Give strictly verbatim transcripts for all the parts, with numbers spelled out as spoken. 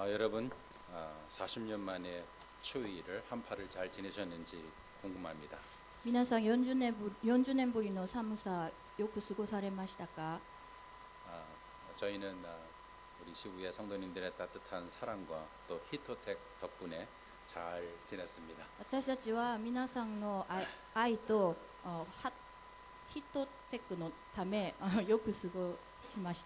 아, 여러분 아, 사십 년 만에 추위를 한파를 잘 지내셨는지 궁금합니다. 皆さんよんじゅうねんぶり、よんじゅうねんぶりの寒さよく過ごされましたか？ 아, 저희는 아, 우리 시부의 성도님들의 따뜻한 사랑과 또 히토텍 덕분에 잘 지냈습니다. 私たちは皆さんの愛愛とあはヒットテックのためあよく過ごしました。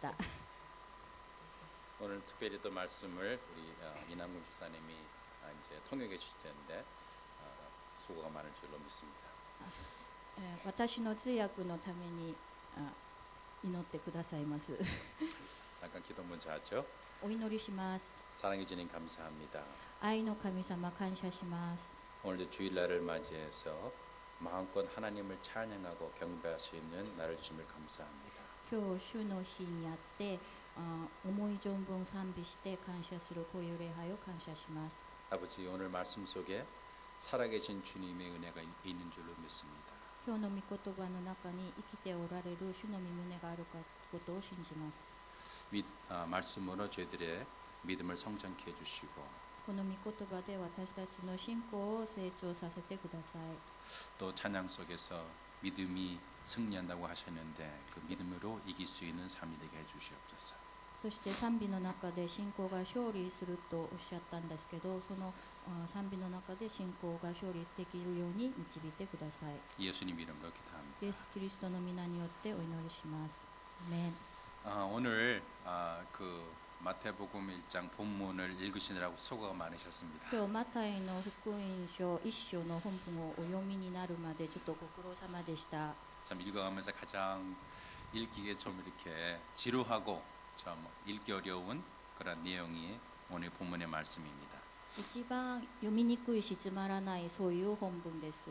오늘 특별히 또 말씀을 우리 아, 이남근 집사님이 아, 이제 통역해 주실 텐데 아, 수고가 많을 줄로 믿습니다. えー私の通訳のためにあ祈ってくださいます。 잠깐 기도 먼저 하죠. お祈りします。 사랑해 주님 감사합니다. 愛の神様感謝します。 오늘도 주일날을 맞이해서 마음껏 하나님을 찬양하고 경배할 수 있는 날을 주심을 감사합니다. 今日主の日にあってあ思い存分賛美して感謝するこういう礼拝を感謝します。 아버지 오늘 말씀 속에 살아계신 주님의 은혜가 있는 줄로 믿습니다. 今日の御言葉の中に生きておられる主の御胸があることを信じます。 믿, 아, 말씀으로 저희들의 믿음을 성장케 해주시고 この御言葉で私たちの信仰を成長させてください。 또 찬양 속에서 믿음이 승리한다고 하셨는데 그 믿음으로 이길 수 있는 삶이 되게 해주시옵소서. そして賛美の中で信仰が勝利するとおっしゃったんですけど、そのあ賛美の中で信仰が勝利できるように導いてください。 예수님 이름으로 기도합니다. イエス・キリストの皆によってお祈りします。アメン。 아, 오늘 아, 그 마태복음 일 장 본문을 읽으시느라고 수고가 많으셨습니다. 今日マタイの福音書一章の本文をお読みになるまでちょっとご苦労様でした。 참 읽어가면서 가장 읽기에 좀 이렇게 지루하고 참 읽기 어려운 그런 내용이 오늘 본문의 말씀입니다. 一番読みにくいしつまらないそういう本文です。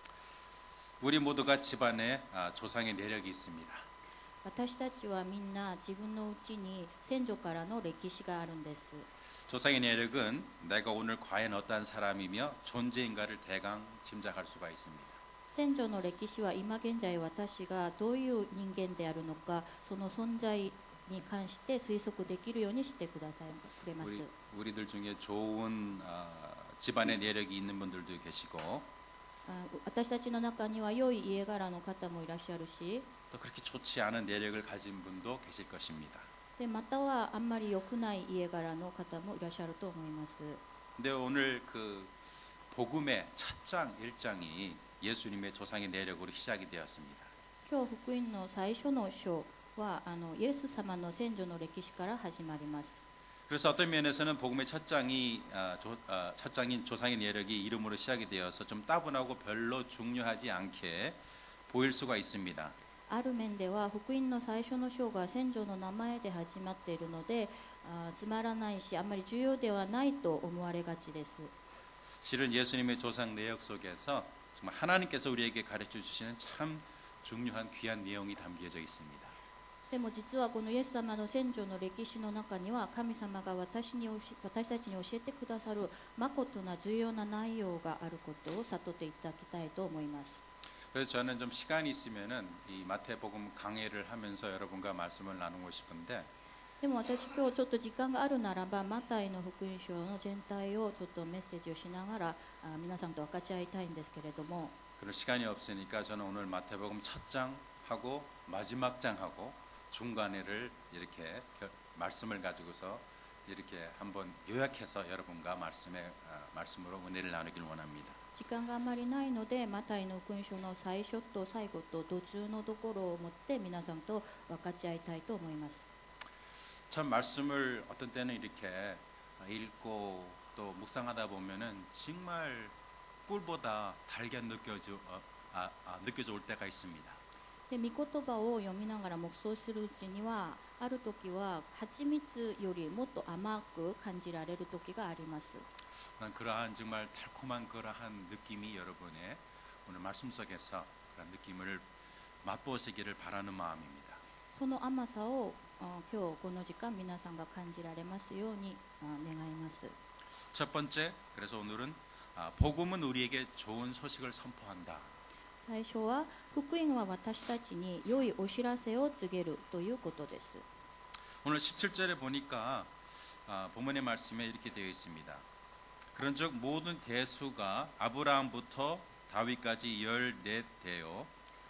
우리 모두가 집안에 아, 조상의 내력이 있습니다. 私たちはみんな自分のうちに先祖からの歴史があるんです。 조상의 내력은 내가 오늘 과연 어떠한 사람이며 존재인가를 대강 짐작할 수가 있습니다. 先祖の歴史は今現在私がどういう人間であるのか、その存在に関して推測できるようにしてくださいくれます。 우리, 우리들 중에 좋은 아, 집안의 내력이 있는 분들도 계시고 あ私たちの中には良い家柄の方もいらっしゃるし、 또 그렇게 좋지 않은 내력을 가진 분도 계실 것입니다. でまたはあんまり良くない家柄の方もいらっしゃると思います。 근데 오늘 그 복음의 첫 장 일 장이 예수님의 조상의 내력으로 시작이 되었습니다. 今日福音の最初の章はあのイエス様の先祖の歴史から始まります。 그래서 어떤 면에서는 복음의 첫 장이 아, 조, 아, 첫 장인 조상의 내력이 이름으로 시작이 되어서 좀 따분하고 별로 중요하지 않게 보일 수가 있습니다. ある面では福音の最初の章が先祖の名前で始まっているのであつまらないしあんまり重要ではないと思われがちです。 실은 예수님의 조상 내역 속에서 정말 하나님께서 우리에게 가르쳐 주시는 참 중요한 귀한 내용이 담겨져 있습니다. でも実はこのイエス様の先祖の歴史の中には神様が私に教私たちに教えてくださる誠な重要な内容があることを悟っていただきたいと思います。 그래서 저는 좀 시간이 있으면은 이 마태복음 강해를 하면서 여러분과 말씀을 나누고 싶은데 でも私今日ちょっと時間があるならばマタイの福音書の全体をちょっとメッセージをしながらあ皆さんと分かち合いたいんですけれども 그런 시간이 없으니까 저는 오늘 마태복음 첫 장하고 마지막 장하고 중간에를 이렇게 말씀을 가지고서 이렇게 한번 요약해서 여러분과 말씀에 아, 말씀으로 은혜를 나누길 원합니다. 時間があまりないのでマタイの福音書の最初と最後と途中のところを持って皆さんと分かち合いたいと思います。 참 말씀을 어떤 때는 이렇게 읽고 또 묵상하다 보면은 정말 꿀보다 달게 느껴져 어, 아, 아, 느껴져 올 때가 있습니다. で御言葉を読みながら黙想するうちにはある時は蜂蜜よりもっと甘く感じられる時があります。 난 그러한 정말 달콤한 그러한 느낌이 여러분의 오늘 말씀 속에서 그런 느낌을 맛보시기를 바라는 마음입니다. その甘さをあ今日この時間皆さんが感じられますようにあ願います。 첫 번째, 그래서 오늘은 아, 복음은 우리에게 좋은 소식을 선포한다. 最初は福音は私たちに良いお知らせを告げるということです。 오늘 십칠 절에 보니까 아, 본문의 말씀에 이렇게 되어 있습니다. 그런즉 모든 대수가 아브라함부터 다윗까지 열넷 대요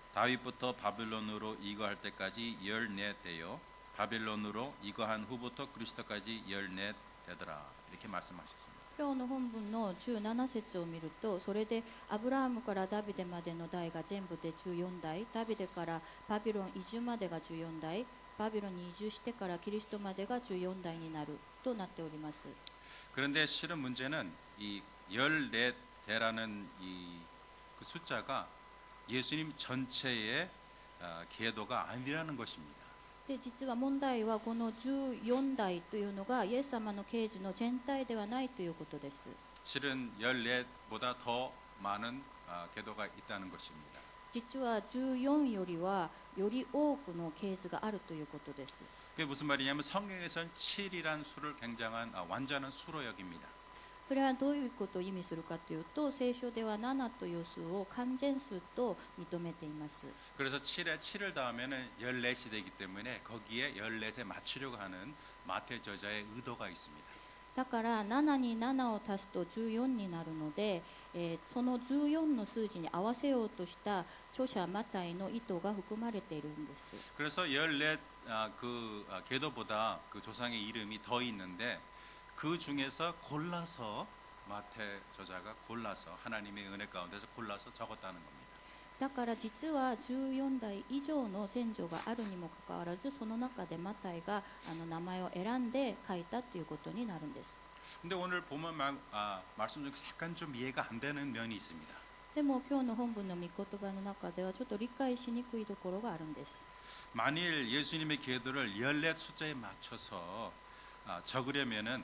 다윗부터 바빌론으로 이거할 때까지 열넷 대요 바빌론으로 이거한 후부터 그리스도까지 열넷 되더라. 이렇게 말씀하셨습니다. 今日の本文のじゅうなな節を見ると、それでアブラハムからダビデまでの代が全部でじゅうよん代、ダビデからバビロン移住までがじゅうよん代、バビロンに移住してからキリストまでがじゅうよん代になるとなっております。 그런데 실은 문제는 이 열넷 대라는 이 그 숫자가 예수님 전체의 아, 계도가 아니라는 것입니다. で実は問題はこのじゅうよん代というのがイエス様の啓示の全体ではないということです。 실은 열넷보다 더 많은 아, 계도가 있다는 것입니다. 実はじゅうよんよりはより多くの啓示があるということです。 그게 무슨 말이냐면 성경에서는 칠이란 수를 굉장한 아, 완전한 수로 여깁니다. それはどういうことを意味するかというと、聖書ではななという数を完全数と認めています。 그래서 칠에 칠을 더하면 열넷이 되기 때문에 거기에 열넷에 맞추려고 하는 마태 저자의 의도가 있습니다. だからななにななを足すとじゅうよんになるので、えーそのじゅうよんの数字に合わせようとした著者マタイの意図が含まれているんです。 그래서 열넷 아, 그 아, 계도보다 그 조상의 이름이 더 있는데 그 중에서 골라서 마태 저자가 골라서 하나님의 은혜 가운데서 골라서 적었다는 겁니다. だから実はじゅうよん代以上の先祖があるにもかかわらず、その中でマタイがあの名前を選んで書いたということになるんです。 근데 오늘 보면 막, 아, 말씀 중에 약간 좀 이해가 안 되는 면이 있습니다. でも今日の本文の御言葉の中ではちょっと理解しにくいところがあるんです。 만일 예수님의 계도를 열넷 숫자에 맞춰서 아, 적으려면은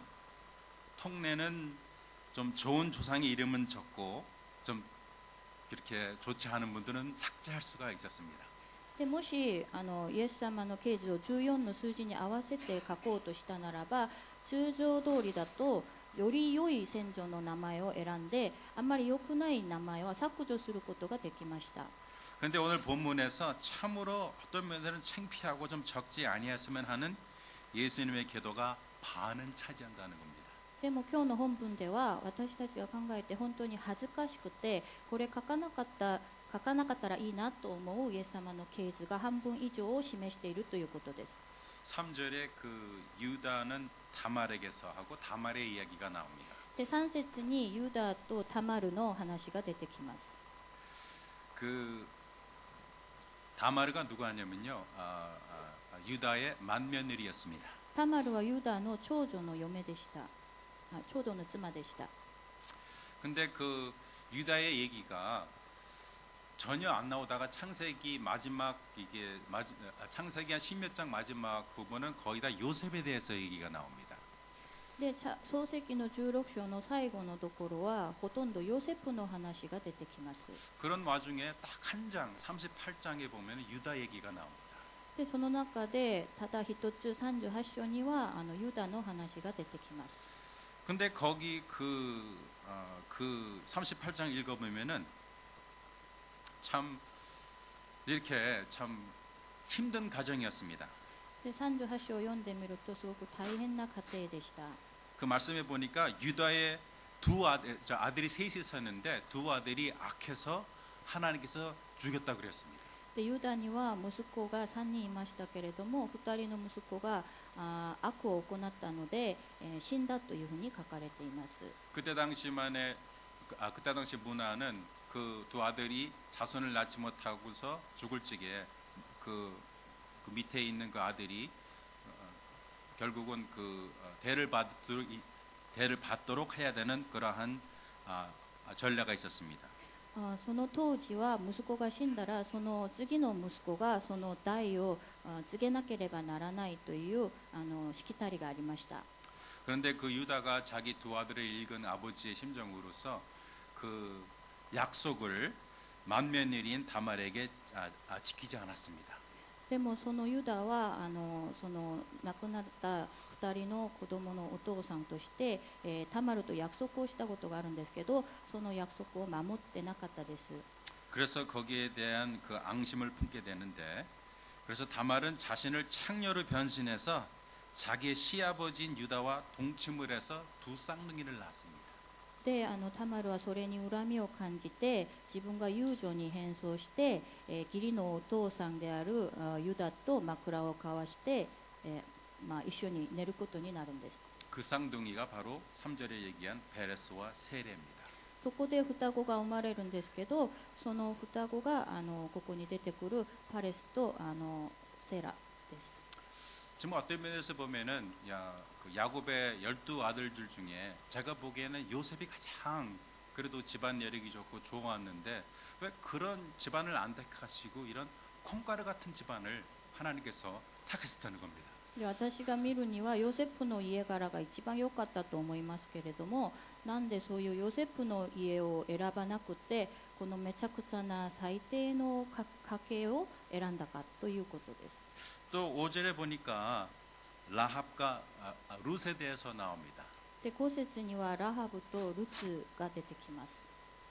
통내는 좀 좋은 조상의 이름은 적고 좀 이렇게 좋지 않은 분들은 삭제할 수가 있었습니다. でもしあのイエス様の啓示をじゅうよんの数字に合わせて書こうとしたならば、通常通りだとより良い先祖の名前を選んで、あまり良くない名前は削除することができました。 그런데 오늘 본문에서 참으로 어떤 면에서는 창피하고 좀 적지 아니했으면 하는 예수님의 계도가 반은 차지한다는 겁니다. でも今日の本文では私たちが考えて本当に恥ずかしくて、これ書かなかった書かなかったらいいなと思うイエス様の啓示が半分以上を示しているということです。 삼 절에 그 유다는 다말에게서 하고 다말의 이야기가 나옵니다. でさん節にユダとタマルの話が出てきます。 그 다마르가 누구 하냐면요, 아, 아, 유다의 맏며느리였습니다. タマルはユダの長女の嫁でした。あ、長女の妻でした。 근데 그 유다의 얘기가 전혀 안 나오다가 창세기 마지막 이게 마지, 아, 창세기 한 십몇 장 마지막 부분은 거의 다 요셉에 대해서 얘기가 나옵니다. でちゃ創世記のじゅうろく章の最後のところはほとんどヨセフの話が出てきます。 그런 와중에 딱 한 장, 삼십팔 장에 보면 유다 얘기가 나옵니다. でその中でただ一つさんじゅうはち章にはあのユダの話が出てきます。 근데 거기 그, 어, 그 삼십팔 장 읽어보면은 참 이렇게 참 힘든 가정이었습니다. でさんじゅうはち章を読んでみるとすごく大変な家庭でした。 그 말씀에 보니까 유다의 두 아들, 저 아들이 셋이 있었는데 두 아들이 악해서 하나님께서 죽였다 그랬습니다. でユダには息子がさんにんいましたけれども、ふたりの息子があ悪を行ったので、えー死んだというふうに書かれています。 그때 당시만에 아, 그때 당시 문화는 그 두 아들이 자손을 낳지 못하고서 죽을 적에 그, 그 밑에 있는 그 아들이 어, 결국은 그 어, 대를 받도록 대를 받도록 해야 되는 그러한 아, 아, 전례가 있었습니다. あその当時は息子が死んだらその次の息子がその代をあ告げなければならないというあのしきたりがありました。 그런데 그 유다가 자기 두 아들을 잃은 아버지의 심정으로서 그 약속을 맏며느리인 다말에게 아, 아, 지키지 않았습니다. でもそのユダはあのその亡くなったふたりの子供のお父さんとして、えータマルと約束をしたことがあるんですけど、その約束を守ってなかったです。 그래서 거기에 대한 그 앙심을 품게 되는데, 그래서 다말은 자신을 창녀로 변신해서 자기의 시아버지인 유다와 동침을 해서 두 쌍둥이를 낳았습니다. であのタマルはそれに恨みを感じて自分が遊女に変装して、えー義理のお父さんであるあユダと枕を交わして、えーまあ、一緒に寝ることになるんです。 그 쌍둥이가 바로 삼 절에 얘기한 베레스와 세레입니다. そこで双子が生まれるんですけど、その双子があのここに出てくるパレスとあのセラです。 지금 어떤 면에서 보면은 야, 그 야곱의 열두 아들들 중에 제가 보기에는 요셉이 가장 그래도 집안 내력이 좋고 좋았는데 왜 그런 집안을 안 택하시고 이런 콩가루 같은 집안을 하나님께서 택하셨다는 겁니다. で私が見るにはヨセフの家柄が一番良かったと思いますけれども、なんでそういうヨセフの家を選ばなくてこのめちゃくちゃな最低の家家系を選んだかということです。 또 오 절에 보니까 라합과 아, 아, 룻에 대해서 나옵니다. でご節にはラハブとルツが出てきます。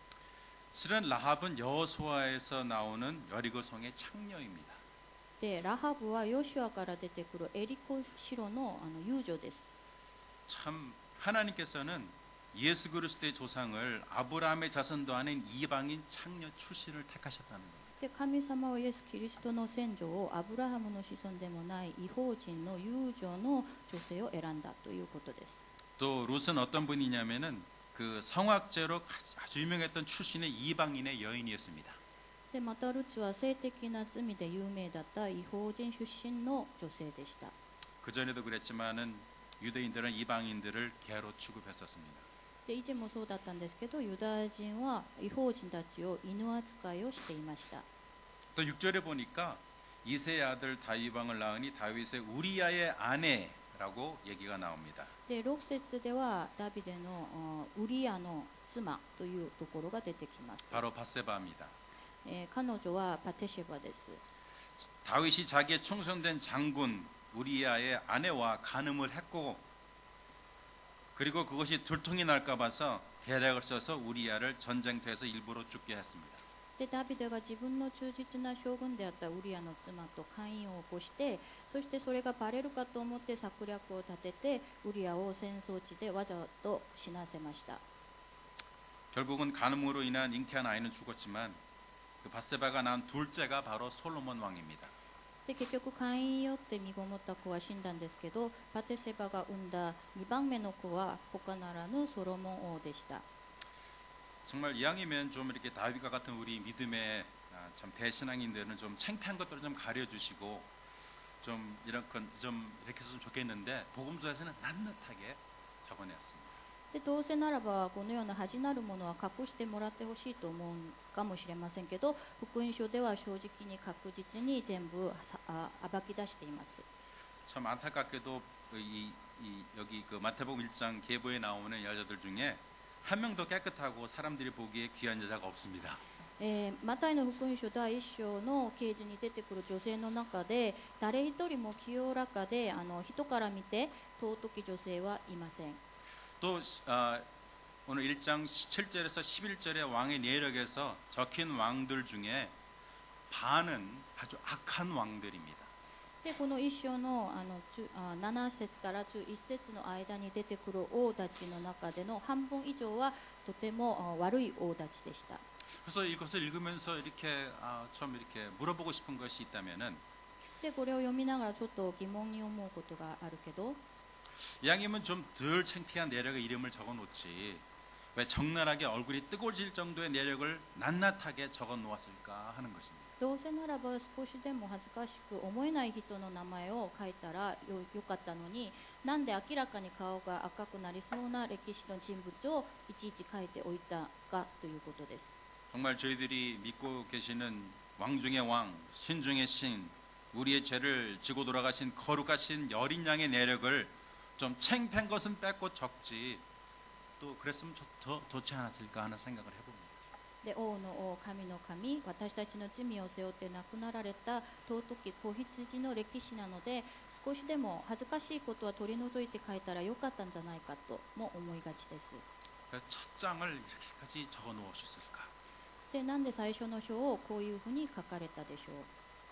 실은 라합은 여호수아에서 나오는 여리고성의 창녀입니다. でラハブはヨシュアから出てくるエリコ城のあの遊女です。 참 하나님께서는 예수 그리스도의 조상을 아브라함의 자손도 아닌 이방인 창녀 출신을 택하셨다는 겁니다. で神様はイエス・キリストの先祖をアブラハムの子孫でもない異邦人の遊女の女性を選んだということです。 또 룻은 어떤 분이냐면은 그 성악죄로 아주 유명했던 출신의 이방인의 여인이었습니다. でまたルツは性的な罪で有名だった異邦人出身の女性でした。 그 전에도 그랬지만은 유대인들은 이방인들을 개로 취급했었습니다. で以前もそうだったんですけど、ユダヤ人は異邦人たちを犬扱いをしていました。 또 육 절에 보니까 이세의 아들 다윗 왕을 낳으니 다윗의 우리아의 아내라고 얘기가 나옵니다. でろく節ではダビデのあウリアの妻というところが出てきます。 바로 바세바입니다. えー彼女はパテシェバです。 다윗이 자기의 충성된 장군 우리아의 아내와 간음을 했고 그리고 그것이 들통이 날까 봐서 계략을 써서 우리아를 전쟁터에서 일부러 죽게 했습니다. でダビデが自分の忠実な将軍であったウリアの妻と姦淫を起こして、そしてそれがバレるかと思って策略を立ててウリアを戦争地でわざと死なせました。 결국은 간음으로 인한 잉태한 아이는 죽었지만 그 바세바가 낳은 둘째가 바로 솔로몬 왕입니다. で結局姦淫によって身ごもった子は死んだんですけど、パテシェバが産んだにばんめの子は他ならぬソロモン王でした。 정말 이왕이면 좀 이렇게 다윗과 같은 우리 믿음의 아, 참 대신앙인들은 좀 창피한 것들을 좀 가려주시고 좀 이런 건 좀 이렇게 했으면 좋겠는데 복음서에서는 낱낱하게 적어냈습니다. でどうせならばこのような恥なるものは隠してもらってほしいと思うかもしれませんけど、福音書では正直に確実に全部さあ暴き出しています。 참 안타깝게도 이, 이 여기 그 마태복음 일 장 계보에 나오는 여자들 중에 한 명도 깨끗하고 사람들이 보기에 귀한 여자가 없습니다. えーマタイの福音書第一章の啓示に出てくる女性の中で誰一人も清らかであの人から見て尊き女性はいません。 또 아, 오늘 일 장 칠 절에서 십일 절의 왕의 내력에서 적힌 왕들 중에 반은 아주 악한 왕들입니다. でこの一章のあの中あなな節からじゅういち節の間に出てくる王たちの中での半分以上はとてもあ悪い王たちでした。 그래서 이것을 읽으면서 이렇게 아, 좀 이렇게 물어보고 싶은 것이 있다면은 でこれを読みながらちょっと疑問に思うことがあるけど、 이왕이면 좀 덜 창피한 내력의 이름을 적어놓지 왜 적나라하게 얼굴이 뜨거워질 정도의 내력을 낱낱하게 적어놓았을까 하는 것입니다. どうせならば少しでも恥ずかしく思えない人の名前を書いたら よ, よかったのに、なんで明らかに顔が赤くなりそうな歴史の人物をいちいち書いておいたかということです。 정말 저희들이 믿고 계시는 왕 중의 왕, 신 중의 신, 우리의 죄를 지고 돌아가신 거룩하신 여린 양의 내력을 좀 창피한 것은 뺏고 적지 또 그랬으면 좋, 더 좋지 않았을까 하는 생각을 해봅니다. で王の王、神の神、私たちの罪を背負って亡くなられた尊き子羊の歴史なので、少しでも恥ずかしいことは取り除いて書いたらよかったんじゃないかとも思いがちです。 그래서 첫 장을 이렇게까지 적어 놓으셨을까? でなんで最初の章をこういうふうに書かれたでしょう。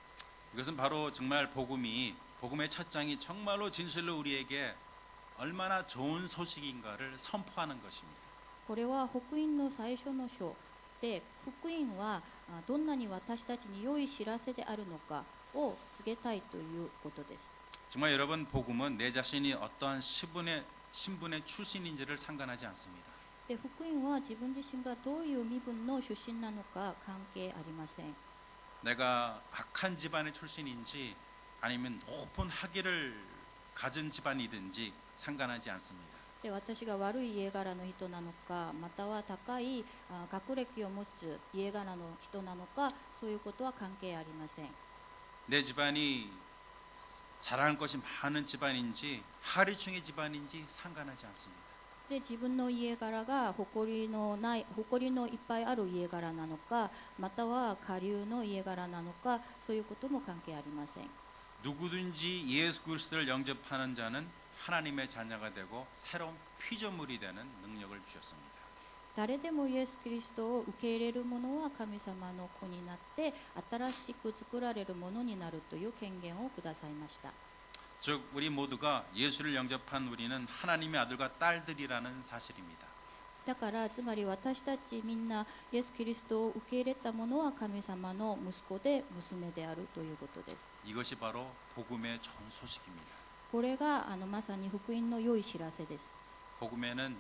이것은 바로 정말 복음이 복음의 첫 장이 정말로 진실로 우리에게 얼마나 좋은 소식인가를 선포하는 것입니다. これは福音の最初の章で、福音はあどんなに私たちに良い知らせであるのかを告げたいということです。 정말 여러분 복음은 내 자신이 어떠한 신분의 신분의 출신인지를 상관하지 않습니다. で、福音は自分自身がどういう身分の出身なのか関係ありません。 내가 악한 집안의 출신인지 아니면 높은 학위를 가진 집안이든지 상관하지 않습니다. で、私が悪い家柄の人なのか、または高いあ学歴を持つ家柄の人なのか、そういうことは関係ありません。 내 집안이 자랑할 것이 많은 집안인지 하리충의 집안인지 상관하지 않습니다. で、自分の家柄が誇りのない誇りのいっぱいある家柄なのか、または下流の家柄なのか、そういうことも関係ありません。 누구든지 예수 그리스도를 영접하는 자는 하나님의 자녀가 되고 새로운 피조물이 되는 능력을 주셨습니다. 誰でもイエス・キリストを受け入れる者は神様の子になって新しく作られるものになるという権限をくださいました。 즉 우리 모두가 예수를 영접한 우리는 하나님의 아들과 딸들이라는 사실입니다. だからつまり私たちみんなイエス・キリストを受け入れた者は神様の息子で娘であるということです。 이것이 바로 복음의 좋은 소식입니다. これがあのまさに福音の良い知らせです。 복음에는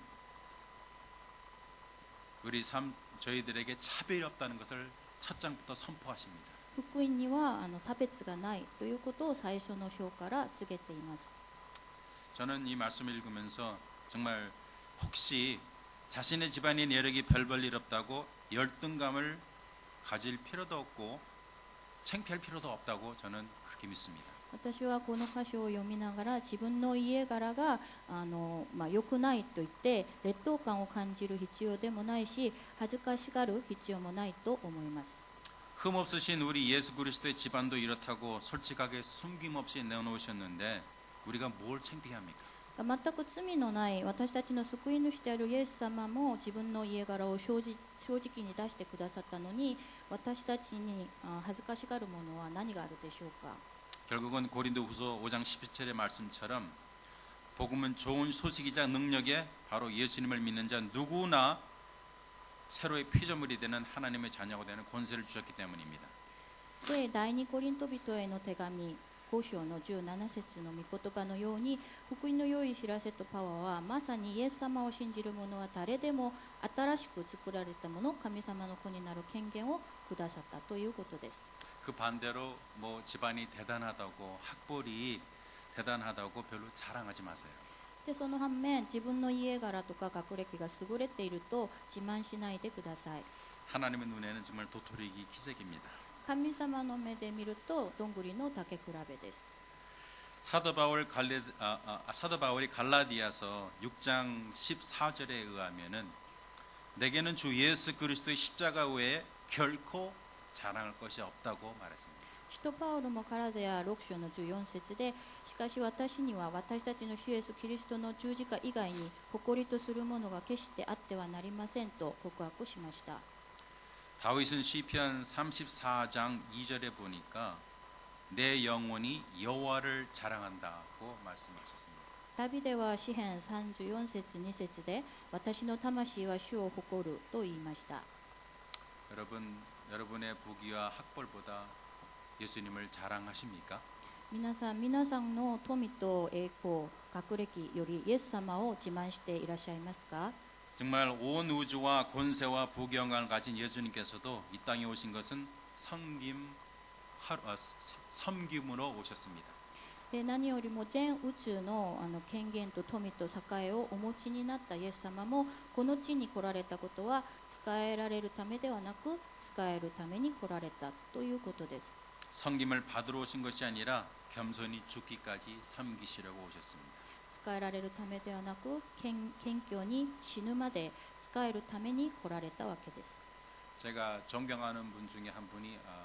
우리 삶 저희들에게 차별이 없다는 것을 첫 장부터 선포하십니다. 福音にはあの差別がないということを最初の章から告げています。 저는 이 말씀을 읽으면서 정말 혹시 자신의 집안의 내력이 별 볼 일 없다고 열등감을 가질 필요도 없고 창피할 필요도 없다고 저는 그렇게 믿습니다. 私はこの箇所を読みながら自分の家柄があの、まあ、良くないと言って劣等感を感じる必要でもないし恥ずかしがる必要もないと思います。 흠없으신 우리 예수 그리스도의 집안도 이렇다고 솔직하게 숨김없이 내놓으셨는데 우리가 뭘 창피합니까? 全く罪のない私たちの救い主であるイエス様も自分の家柄を正直、正直に出してくださったのに私たちにあ恥ずかしがるものは何があるでしょうか。 결국은 고린도후서 오 장 십이 절의 말씀처럼 복음은 좋은 소식이자 능력에 바로 예수님을 믿는 자 누구나 새로의 피조물이 되는 하나님의 자녀가 되는 권세를 주셨기 때문입니다. で、第二コリント人への手紙ご章のじゅうなな節の御言葉のように福音の良い知らせとパワーはまさにイエス様を信じる者は誰でも新しく作られたもの神様の子になる権限をくださったということです。 그 반대로 뭐 집안이 대단하다고 학벌이 대단하다고 별로 자랑하지 마세요. で、その反面自分の家柄とか学歴が優れていると自慢しないでください。 하나님의 눈에는 정말 도토리기 기적입니다. 神様の目で見るとどんぐりの竹比べです。 사도 바울 갈레 아, 아, 사도 바울이 갈라디아서 육 장 십사 절에 의하면은 내게는 주 예수 그리스도의 십자가 외에 결코 자랑할 것이 없다고 말했습니다. 使徒パウロもカラデアろく章のじゅうよん節でしかし私には私たちの主イエスキリストの十字架以外に誇りとするものが決してあってはなりませんと告白しました。 다윗은 시편 삼십사 장 이 절에 보니까 내 영혼이 여호와를 자랑한다고 말씀하셨습니다. ダビデは詩編さんじゅうよん節に節で私の魂は主を誇ると言いました。 여러분, 여러분의 부귀와 학벌보다 예수님을 자랑하십니까? 皆さん、皆さんの富と栄光、学歴よりイエス様を自慢していらっしゃいますか？ 정말 온 우주와 권세와 부경을 가진 예수님께서도 이 땅에 오신 것은 섬김, 아, 섬김으로 오셨습니다. で、何よりも全宇宙のあの権限と富と栄をお持ちになったイエス様もこの地に来られたことは使えられるためではなく使えるために来られたということです。 섬김을 받으러 오신 것이 아니라 겸손히 죽기까지 섬기시려고 오셨습니다. 使えられるためではなく謙虚に死ぬまで使えるために来られたわけです。 제가 존경하는 분 중에 한 분이 어,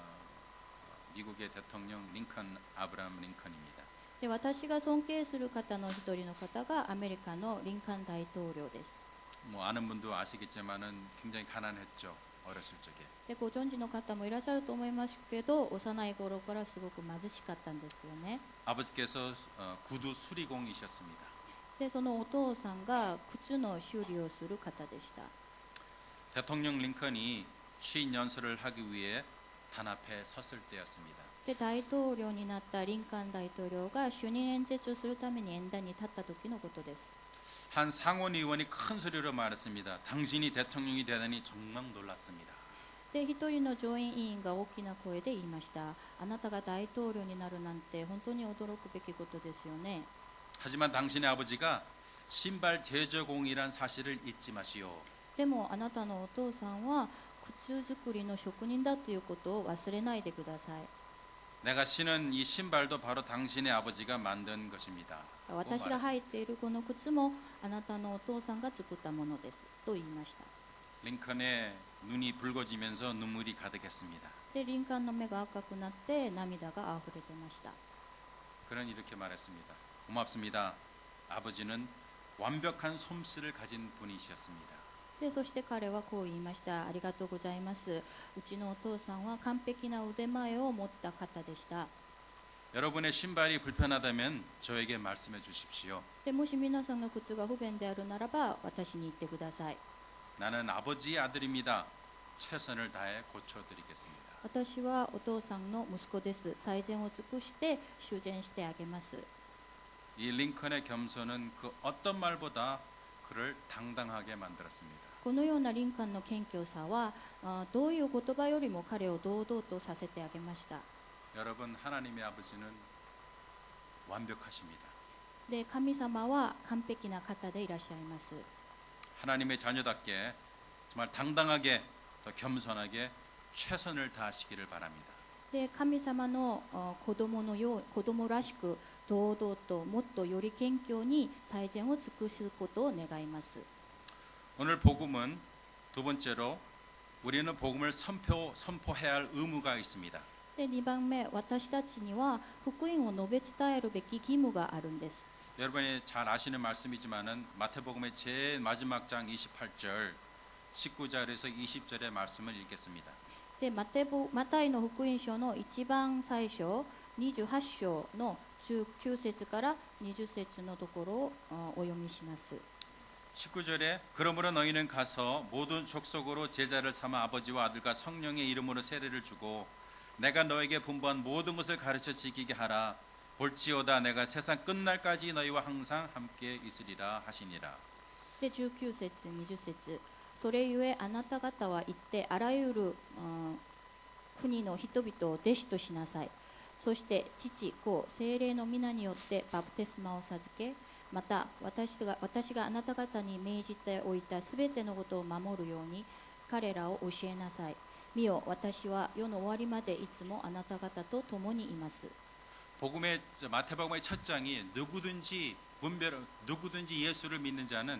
미국의 대통령 링컨 아브라함 링컨입니다. で、私が尊敬する方の一人の方がアメリカのリンカン大統領です。 뭐 아는 분도 아시겠지만은 굉장히 가난했죠. 어렸을 적에. でご存知の方もいらっしゃると思いますけど、幼い頃からすごく貧しかったんですよね。 아버지께서 어, 구두 수리공이셨습니다. でそのお父さんが靴の修理をする方でした。 대통령 링컨이 취임 연설을 하기 위해 단 앞에 섰을 때였습니다. で大統領になったリンカーン大統領が就任演説をするために演壇に立った時のことです。 한 상원 의원이 큰 소리로 말했습니다. 당신이 대통령이 되다니 정말 놀랐습니다. で一人の上院議員が大きな声で言いました。あなたが大統領になるなんて本当に驚くべきことですよね。 하지만 당신의 아버지가 신발 제조공이란 사실을 잊지 마시오. でもあなたのお父さんは靴作りの職人だということを忘れないでください。 내가 신은 이 신발도 바로 당신의 아버지가 만든 것입니다. 私が履いているこの靴もあなたのお父さんが作ったものですと言いました。 링컨의 눈이 붉어지면서 눈물이 가득했습니다. でリンカーンの目が赤くなって涙が溢れてました。 그는 이렇게 말했습니다. 고맙습니다. 아버지는 완벽한 솜씨를 가진 분이셨습니다. でそして彼はこう言いました。ありがとうございます。うちのお父さんは完璧な腕前を持った方でした。 여러분의 신발이 불편하다면 저에게 말씀해 주십시오. でもし皆さんが靴が不便であるならば私に言ってください。 나는 아버지의 아들입니다. 최선을 다해 고쳐드리겠습니다. 私はお父さんの息子です。最善を尽くして修繕してあげます。 이 링컨의 겸손은 그 어떤 말보다 그를 당당하게 만들었습니다. このようなリンカーンの謙虚さはあどういう言葉よりも彼を堂々とさせてあげました。 여러분, 하나님의 아버지는 완벽하십니다. で神様は完璧な方でいらっしゃいます。 하나님의 자녀답게 정말 당당하게 또 겸손하게 최선을 다하시기를 바랍니다. で神様のあ子供のよう子供らしく堂々ともっとより謙虚に最善を尽くすことを願います。 오늘 복음은 두 번째로 우리는 복음을 선포, 선포해야 할 의무가 있습니다. でにばんめ、私たちには福音を述べ伝えるべき義務があるんです。 여러분이 잘 아시는 말씀이지만은 마태복음의 제일 마지막 장 이십팔 절, 십구 절에서 이십 절의 말씀을 읽겠습니다. でマテボマタイの福音書の一番最初にじゅうはち章のじゅうきゅう節からにじゅう節のところをあお読みします。 십구 절에 그러므로 너희는 가서 모든 족속으로 제자를 삼아 아버지와 아들과 성령의 이름으로 세례를 주고 내가 너에게 분부한 모든 것을 가르쳐 지키게 하라. 볼지어다 내가 세상 끝날까지 너희와 항상 함께 있으리라 하시니라. でじゅうきゅう節にじゅう節、それゆえあなた方は行ってあらゆる、うん、国の人々を弟子としなさい。そして父、子、聖霊の皆によってバプテスマを授け、また私が私があなた方に命じておいたすべてのことを守るように彼らを教えなさい。見よ、私は世の終わりまでいつもあなた方と共にいます。 복음의 마태복음의 첫 장이 누구든지 분별 누구든지 예수를 믿는 자는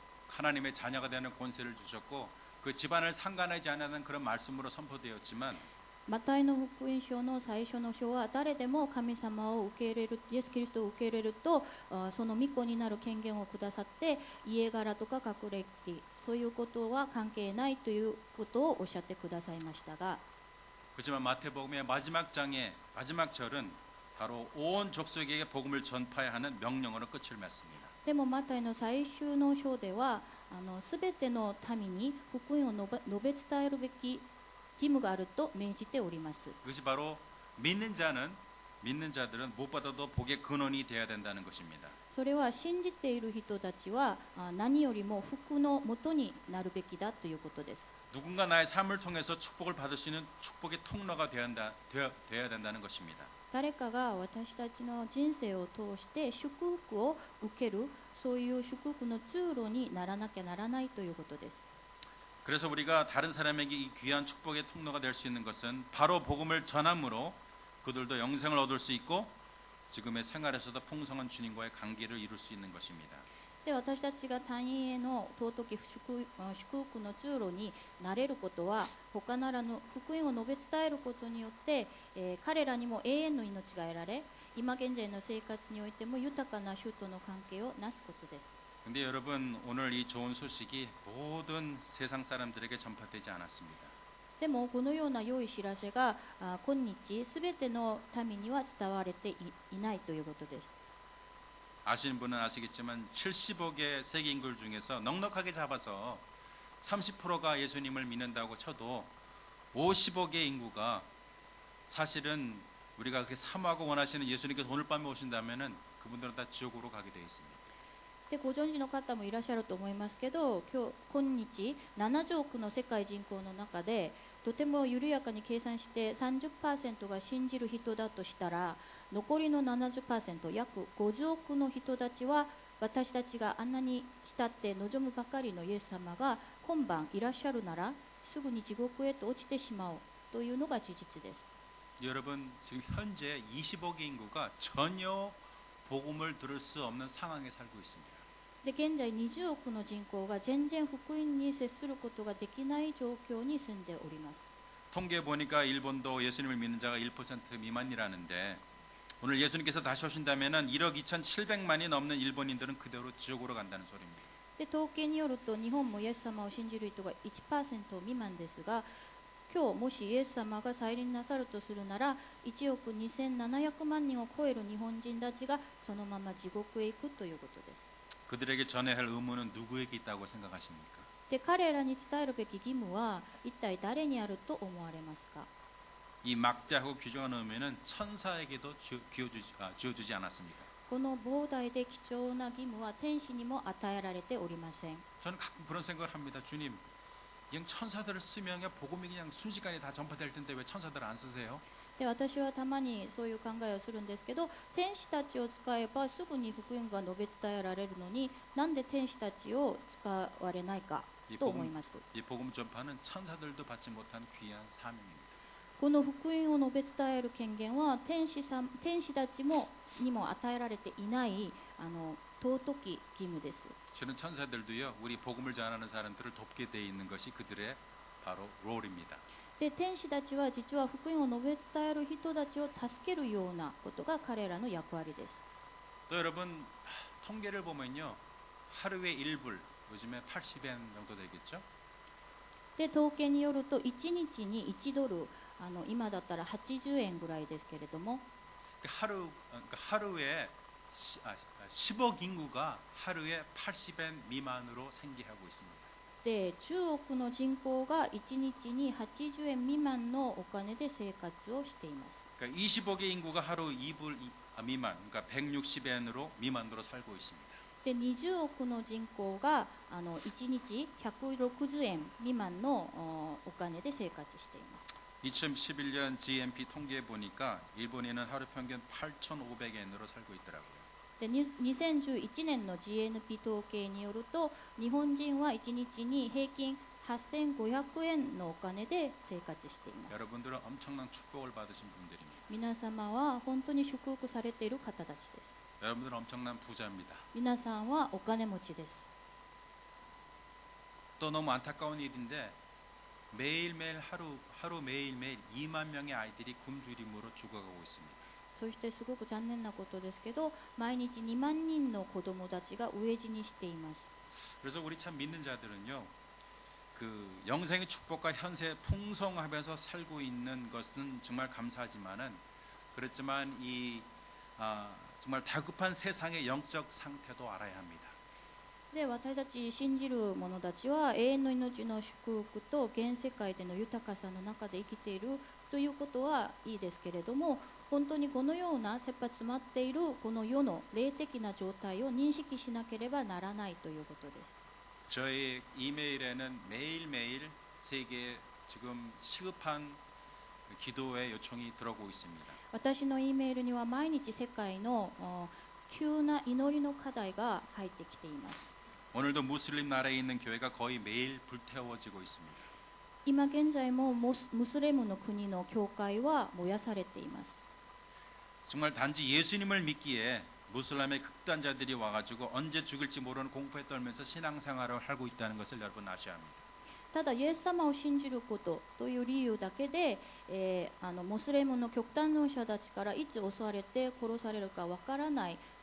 하나님의 자녀가 되는 권세를 주셨고 그 집안을 상관하지 않는 그런 말씀으로 선포되었지만 マタイの福音書の最初の章は誰でも神様を受け入れるイエス・キリストを受け入れるとあその御子になる権限をくださって家柄とか学歴そういうことは関係ないということをおっしゃってくださいましたが 그렇지만 마태복음의 마지막 장의 마지막 절은 바로 온 족속에게 복음을 전파해야 하는 명령으로 끝을 맺습니다. でもマタイの最終の章ではあの全ての民に福音を述べ述べ伝えるべき義務があると命じております。 그것이 바로 믿는 자는 믿는 자들은 무엇보다도 복의 근원이 되어야 된다는 것입니다. それは信じている人たちはあ何よりも福の元になるべきだということです。 누군가 나의 삶을 통해서 축복을 받을 수 있는 축복의 통로가 되어야, 한다, 되어, 되어야 된다는 것입니다. 誰かが私たちの人生を通して祝福を受けるそういう祝福の通路にならなきゃならないということです。 그래서 우리가 다른 사람에게 이 귀한 축복의 통로가 될 수 있는 것은 바로 복음을 전함으로 그들도 영생을 얻을 수 있고 지금의 생활에서도 풍성한 주님과의 관계를 이룰 수 있는 것입니다. で私たちが他人への尊き祝祝福の通路になれることは他ならぬ福音を述べ伝えることによって、えー、彼らにも永遠の命が得られ今現在の生活においても豊かな主との関係をなすことです。 근데 여러분 오늘 이 좋은 소식이 모든 세상 사람들에게 전파되지 않았습니다. でもこのような良い知らせがあ今日すべての民には伝われて い, いないということです。 아시는 분은 아시겠지만 칠십억의 세계 인구 중에서 넉넉하게 잡아서 삼십 퍼센트가 예수님을 믿는다고 쳐도 오십억의 인구가 사실은 우리가 그렇게 사모하고 원하시는 예수님께서 오늘 밤에 오신다면은 그분들은 다 지옥으로 가게 되어 있습니다. でご存知の方もいらっしゃると思いますけど、今日今日ななじゅうおくの世界人口の中でとても緩やかに計算して さんじゅっパーセント が信じる人だとしたら、残りの ななじゅっパーセント 約ごじゅうおくの人たちは私たちがあんなに慕って望むばかりのイエス様が今晩いらっしゃるならすぐに地獄へと落ちてしまうというのが事実です。 여러분 지금 현재 이십억의 인구가 전혀 복음을 들을 수 없는 상황에 살고 있습니다. で現在にじゅうおくの人口が全然福音に接することができない状況に住んでおります。 통계 보니까 일본도 예수님을 믿는 자가 일 퍼센트 미만이라는데 오늘 예수님께서 다시 오신다면은 일억 이천칠백만이 넘는 일본인들은 그대로 지옥으로 간다는 소리입니다. で統計によると日本もイエス様を信じる人が いちパーセント 未満ですが、今日もしイエス様が再臨なさるとするならいちおくにせんななひゃくまん人を超える日本人たちがそのまま地獄へ行くということです。 그들에게 전해야 할 의무는 누구에게 있다고 생각하십니까? で彼らに伝えるべき義務は一体誰にあると思われますか？ 이 막대하고 귀중한 의무는 천사에게도 주- 기어주지- 아, 지어주지 않았습니다. この膨大で貴重な義務は天使にも与えられておりません。 저는 가끔 그런 생각을 합니다. 주님, 그냥 천사들을 쓰면 그냥 복음이 그냥 순식간에 다 전파될 텐데 왜 천사들을 안 쓰세요? で私はたまにそういう考えをするんですけど、天使たちを使えばすぐに福音が述べ伝えられるのになんで天使たちを使われないか 이 と思い 복음, ます。 이 복음 전파는 천사들도 받지 못한 귀한 사명입니다. この福音を述べ伝える権限は天使さん天使たちもにも与えられていないあの尊き義務です。 실은 천사들도요, 우리 복음을 전하는 사람들을 돕게 돼 있는 것이 그들의 바로 롤입니다. で天使たちは実は福音を述べ伝える人たちを助けるようなことが彼らの役割です。 또 여러분 통계를 보면요, 하루에 일 불, 요즘에 팔십 엔 정도 되겠죠? で統計によるといちにちにいちドル、あの今だったらはちじゅうえんぐらいですけれども、 하루, 그러니까 하루에 시- 아, 십억 인구가 하루에 팔십 엔 미만으로 생계하고 있습니다. でじゅうおくの人口がいちにちにはちじゅうえん未満のお金で生活をしています。 그러니까 이십억의 인구가 하루 이 불 이- 아, 미만, 그러니까 백육십 엔으로 미만으로 살고 있습니다. でにじゅうおくの人口があのいちにちひゃくろくじゅうえん未満のおお金で生活しています。 이천십일 년 지엠피 통계에 보니까 일본인은 하루 평균 팔천오백 엔으로 살고 있더라고요. でににせんじゅういちねんの ジーエヌピー 統計によると日本人はいちにちに平均はっせんごひゃくえんのお金で生活しています。 여러분들은 엄청난 축복을 받으신 분들입니다. 皆様は本当に祝福されている方たちです。 여러분들은 엄청난 부자입니다. 皆さんはお金持ちです。 또 너무 안타까운 일인데 매일매일 하루 하루 매일매일 이만 명의 아이들이 굶주림으로 죽어가고 있습니다. そしてすごく残念なことですけど毎日にまん人の子供たちが飢え死にしています。 그래서 우리 참 믿는 자들은요, 그 영생의 축복과 현세 풍성하면서 살고 있는 것은 정말 감사하지만은 그렇지만 이 아, 정말 다급한 세상의 영적 상태도 알아야 합니다. で私たち信じる者たちは永遠の命の祝福と現世界での豊かさの中で生きているということはいいですけれども、本当にこのような切羽詰まっているこの世の霊的な状態を認識しなければならないということです。 저희 이메일에는 매일매일 세계에 지금 시급한 기도의 요청이 들어오고 있습니다. 私の E メールには毎日世界のお急な祈りの課題が入ってきています。 오늘도 무슬림 나라에 있는 교회가 거의 매일 불태워지고 있습니다. 今現在もモスムスリムの国の教会は燃やされています。 정말 단지 예수님을 믿기에 무슬림의 극단자들이 와가지고 언제 죽을지 모르는 공포에 떨면서 신앙생활을 하고 있다는 것을 여러분 아셔야 합니다. ただイエス様を信じることという理由だけで、えーあのモスレムの極端の者たちからいつ襲われて殺されるかわからない、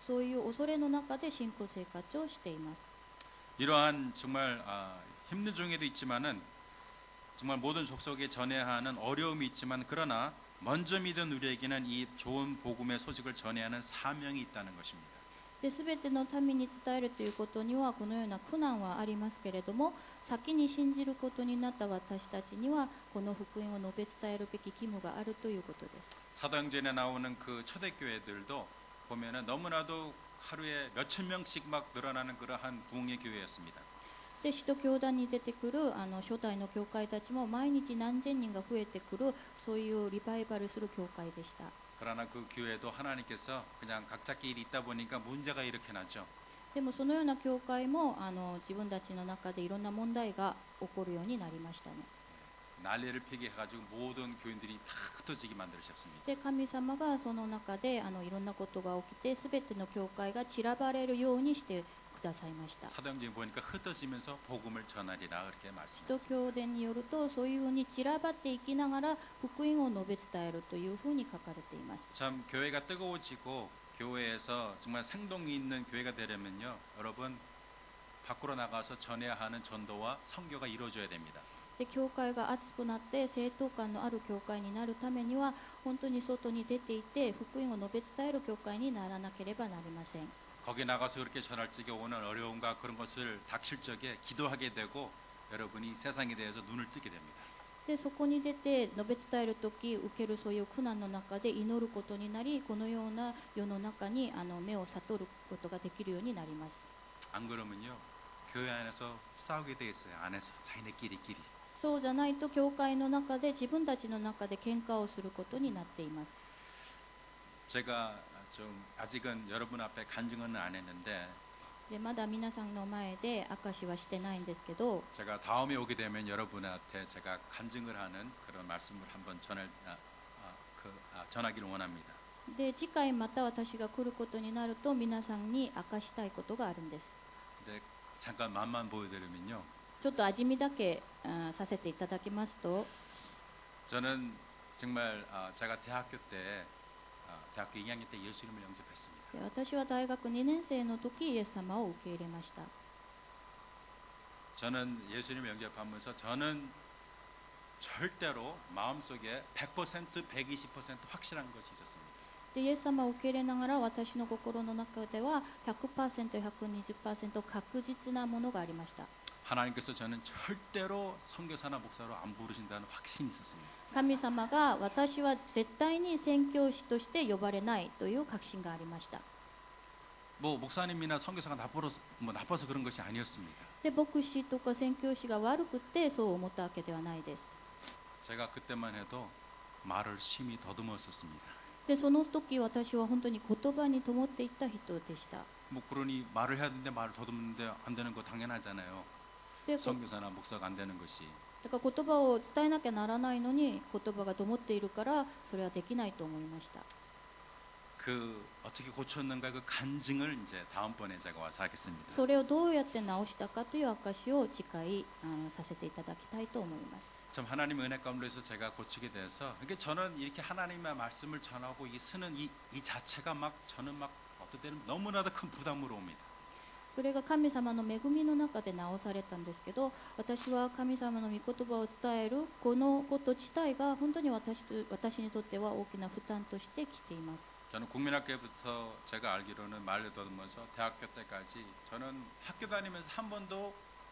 そういう恐れの中で信仰生活をしています。 이러한 정말 아, 힘든 중에도 있지만은 정말 모든 족속에 전해야 하는 어려움이 있지만 그러나 먼저 믿은 우리에게는 이 좋은 복음의 소식을 전해야 하는 사명이 있다는 것입니다. で全ての民に伝えるということにはこのような苦難はありますけれども、先に信じることになった私たちにはこの福音を述べ伝えるべき義務があるということです。 사도행전에 나오는 그 초대교회들도 보면은 너무나도 하루에 몇천 명씩 막 늘어나는 그러한 부흥의 교회였습니다. で使徒教団に出てくるあの初代の教会たちも毎日何千人が増えてくる、そういうリバイバルする教会でした。 그러나 그 교회도 하나님께서 그냥 각자끼리 있다 보니까 문제가 이렇게 나죠. でもそのような教会もあの自分たちの中でいろんな問題が起こるようになりましたね。 난리를 피게 해가지고 모든 교인들이 다 흩어지게 만들으셨습니다. で神様がその中であのいろんなことが起きて全ての教会が散らばれるようにしてくださいました。 사도행전 보니까 흩어지면서 복음을 전하리라 그렇게 使徒 말씀했습니다. 教伝によるとそういうふうに散らばっていきながら福音を述べ伝えるというふうに書かれています。 참 교회가 뜨거워지고 교회에서 정말 생동이 있는 교회가 되려면요, 여러분 밖으로 나가서 전해야 하는 전도와 선교가 이루어져야 됩니다. で教会が熱くなって正当感のある教会になるためには本当に外に出ていて福音を述べ伝える教会にならなければなりません。 거기 나가서 그렇게 전할 적에 오는 어려움과 그런 것을 닥칠 적에 기도하게 되고 여러분이 세상에 대해서 눈을 뜨게 됩니다. でそこに出て述べ伝えるとき受けるそういう苦難の中で祈ることになり、このような世の中にあの目を悟ることができるようになります。 안 그러면요, 교회 안에서 싸우게 돼 있어요. 안에서 자기네끼리끼리. そうじゃないと教会の中で自分たちの中で喧嘩をすることになっています。 제가 좀 아직은 여러분 앞에 간증은 안 했는데 でまだ皆さんの前で証しはしてないんですけど、 제가 다음에 오게 되면 여러분한테 제가 간증을 하는 그런 말씀을 한번 전할, 아, 아, 그, 아, 전하기를 원합니다. で次回また私が来ることになると皆さんに明かしたいことがあるんです。 근데 잠깐 맛만 보여드리면요, ちょっと味見だけあさせていただきますと、 저는 정말 아, 제가 대학교 때 아, 대학교 이 학년 때 예수님을 영접했습니다. で私は大学にねん生の時イエス様を受け入れました。 저는 예수님을 영접하면서 저는 절대로 마음속에 백 퍼센트, 백이십 퍼센트 확실한 것이 있었습니다. でイエス様を受け入れながら私の心の中では ひゃくパーセント、ひゃくにじゅっパーセント 確実なものがありました。 하나님께서 저는 절대로 선교사나 목사로 안 부르신다는 확신이 있었습니다. 神様が私は絶対に宣教師として呼ばれないという確信がありました。 뭐 목사님이나 선교사가 나빠서 뭐 나빠서 그런 것이 아니었습니다. で牧師とか宣教師が悪くてそう思ったわけではないです。 제가 그때만 해도 말을 심히 더듬었었습니다. でその時私は本当に言葉に灯っていった人でした。 뭐 그러니 말을 해야 되는데 말을 더듬는데 안 되는 거 당연하잖아요. でこ 선교사나 목사가 안 되는 것이. だから言葉を伝えなきゃならないのに言葉が灯っているからそれはできないと思いました。 그 어떻게 고쳤는가 그 간증을 이제 다음번에 제가 와서 하겠습니다. それをどうやって直したかという証を次回あのさせていただきたいと思います。 참 하나님의 은혜 가운데서 제가 고치게 돼서 그러니까 저는 이렇게 하나님의 말씀을 전하고 이 쓰는 이, 이 자체가 막 저는 막 어떤 때는 너무나도 큰 부담으로 옵니다. それが神様の恵みの中で直されたんですけど、私は神様の御言葉を伝えるこのこと自体が本当に私と私にとっては大きな負担としてきています。 저는 국민학교부터 제가 알기로는 말을 더듬으면서 대학교 때까지 저는 학교 다니면서 한 번도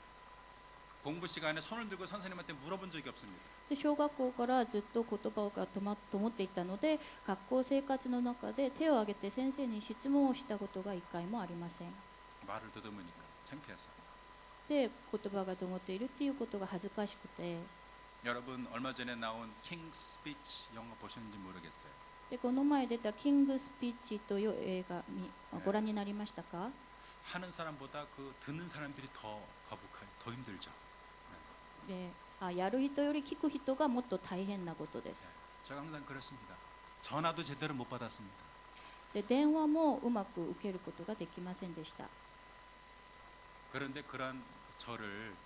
공부 시간에 손을 들고 선생님한테 물어본 적이 없습니다. で小学校からずっと言葉がとまと思っていたので、学校生活の中で手を挙げて先生に質問をしたことが一回もありません。 말을 더듬으니까 창피해서. で言葉が灯っているっていうことが恥ずかしくて、 여러분 얼마 전에 나온 킹 스피치 영화 보셨는지 모르겠어요. でこの前出たキングスピーチという映画にご覧になりましたか？ 하는 사람보다 그 듣는 사람들이 더 거북하고 더 힘들죠. であやる人より聞く人がもっと大変なことです。 제가 항상 그렇습니다. 전화도 제대로 못 받았습니다. で電話もうまく受けることができませんでした。 그런데 그런 저를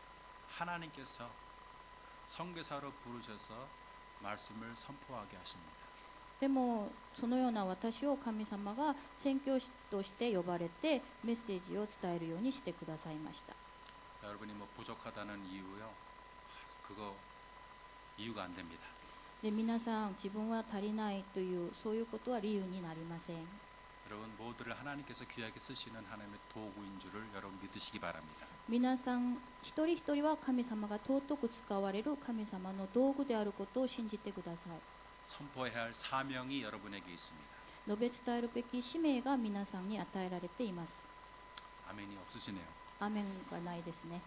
하나님께서 선교사로 부르셔서 말씀을 선포하게 하십니다. でもそのような私を神様が宣教師として呼ばれてメッセージを伝えるようにしてくださいました。 여러분이 뭐 부족하다는 이유요. 그거 이유가 안 됩니다. で皆さん自分は足りないというそういうことは理由になりません。 여러분 모두를 하나님께서 귀하게 쓰시는 하나님의 도구인 줄을 여러분 믿으시기 바랍니다. 皆さん一人一人は神様が尊く使われる神様の道具であることを信じてください。 선포해야 할 사명이 여러분에게 있습니다. 述べ伝えるべき使命が皆さんに与えられています。 아멘이 없으시네요. アメンがないですね。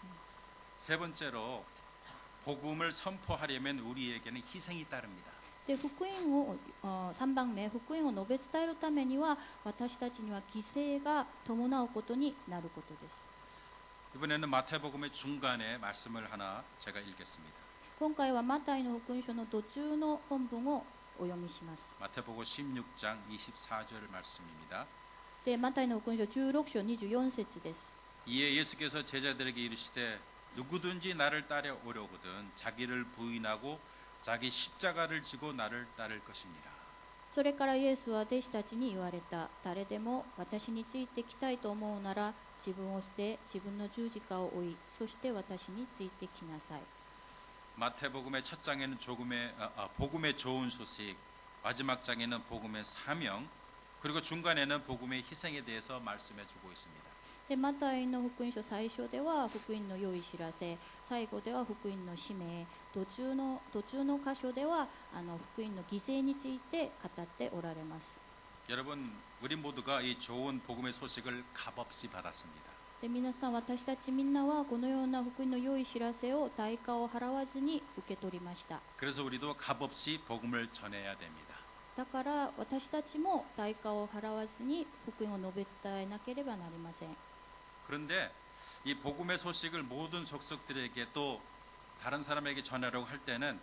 세 번째로 복음을 선포하려면 우리에게는 희생이 따릅니다. で福音をあさんばんめ、福音を述べ伝えるためには私たちには犠牲が伴うことになることです。 이번에는 마태복음의 중간에 말씀을 하나 제가 읽겠습니다. 今回はマタイの福音書の途中の本文をお読みします。 마태복음 십육 장 이십사 절 말씀입니다. でマタイの福音書じゅうろく章にじゅうよん節です。 이에 예수께서 제자들에게 이르시되 누구든지 나를 따라오려거든 자기를 부인하고 자기 십자가를 지고 나를 따를 것이니라. それからイエスは弟子たちに言われた。誰でも私についてきたいと思うなら自分を捨て自分の十字架を追い、そして私についてきなさい。 마태복음의 첫 장에는 조금의 아, 아, 복음의 좋은 소식, 마지막 장에는 복음의 사명, 그리고 중간에는 복음의 희생에 대해서 말씀해주고 있습니다. でマタイの福音書最初では福音の良い知らせ、最後では福音の使命、途中の途中の箇所ではあの福音の犠牲について語っておられます。 여러분, 우리 모두가 이 좋은 복음의 소식을 값없이 받았습니다. で皆さん私たちみんなはこのような福音の良い知らせを代価を払わずに受け取りました。 그래서 우리도 값없이 복음을 전해야 됩니다. だから私たちも代価を払わずに福音を述べ伝えなければなりません。 그런데 이 복음의 소식을 모든 족속들에게 또 다른 사람에게 전하려고 할 때는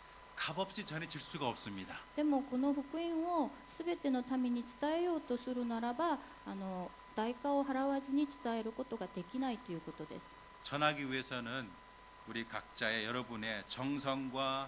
값없이 전해질 수가 없습니다. でもこの福音をすべての民に伝えようとするならばあの代価を払わずに伝えることができないということです。 전하기 위해서는 우리 각자의 여러분의 정성과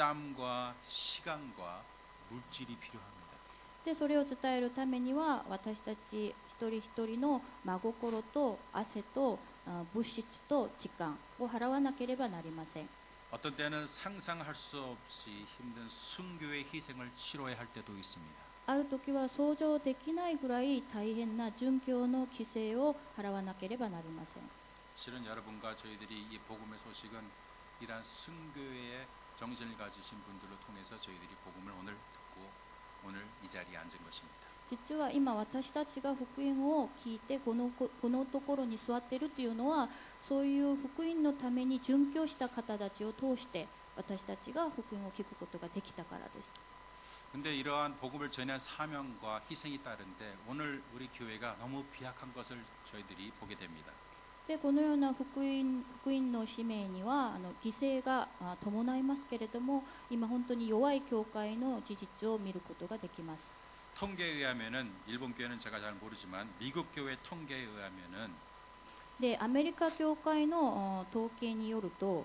땀과 시간과 물질이 필요합니다. でそれを伝えるためには私たち一人一人の真心と汗とあ物質と時間を払わなければなりません。 어떤 때는 상상할 수 없이 힘든 순교의 희생을 치러야 할 때도 있습니다. ある時は想像できないぐらい大変な殉教の規制を払わなければなりません。 실은 여러분과 저희들이 이 복음의 소식은 이러한 순교의 정신을 가지신 분들을 통해서 저희들이 복음을 오늘 듣고 오늘 이 자리에 앉은 것입니다. 実は今私たちが福音を聞いてこのこのところに座っているというのはそういう福音のために殉教した方たちを通して私たちが福音を聞くことができたからです。 근데 이러한 복음을 전할 사명과 희생이 따른데 오늘 우리 교회가 너무 비약한 것을 저희들이 보게 됩니다. でこのような福音、福音の使命にはあの犠牲があ伴いますけれども今本当に弱い教会の事実を見ることができます。 통계에 의하면은 일본 교회는 제가 잘 모르지만 미국 교회 통계에 의하면은 でアメリカ教会のあ統計によると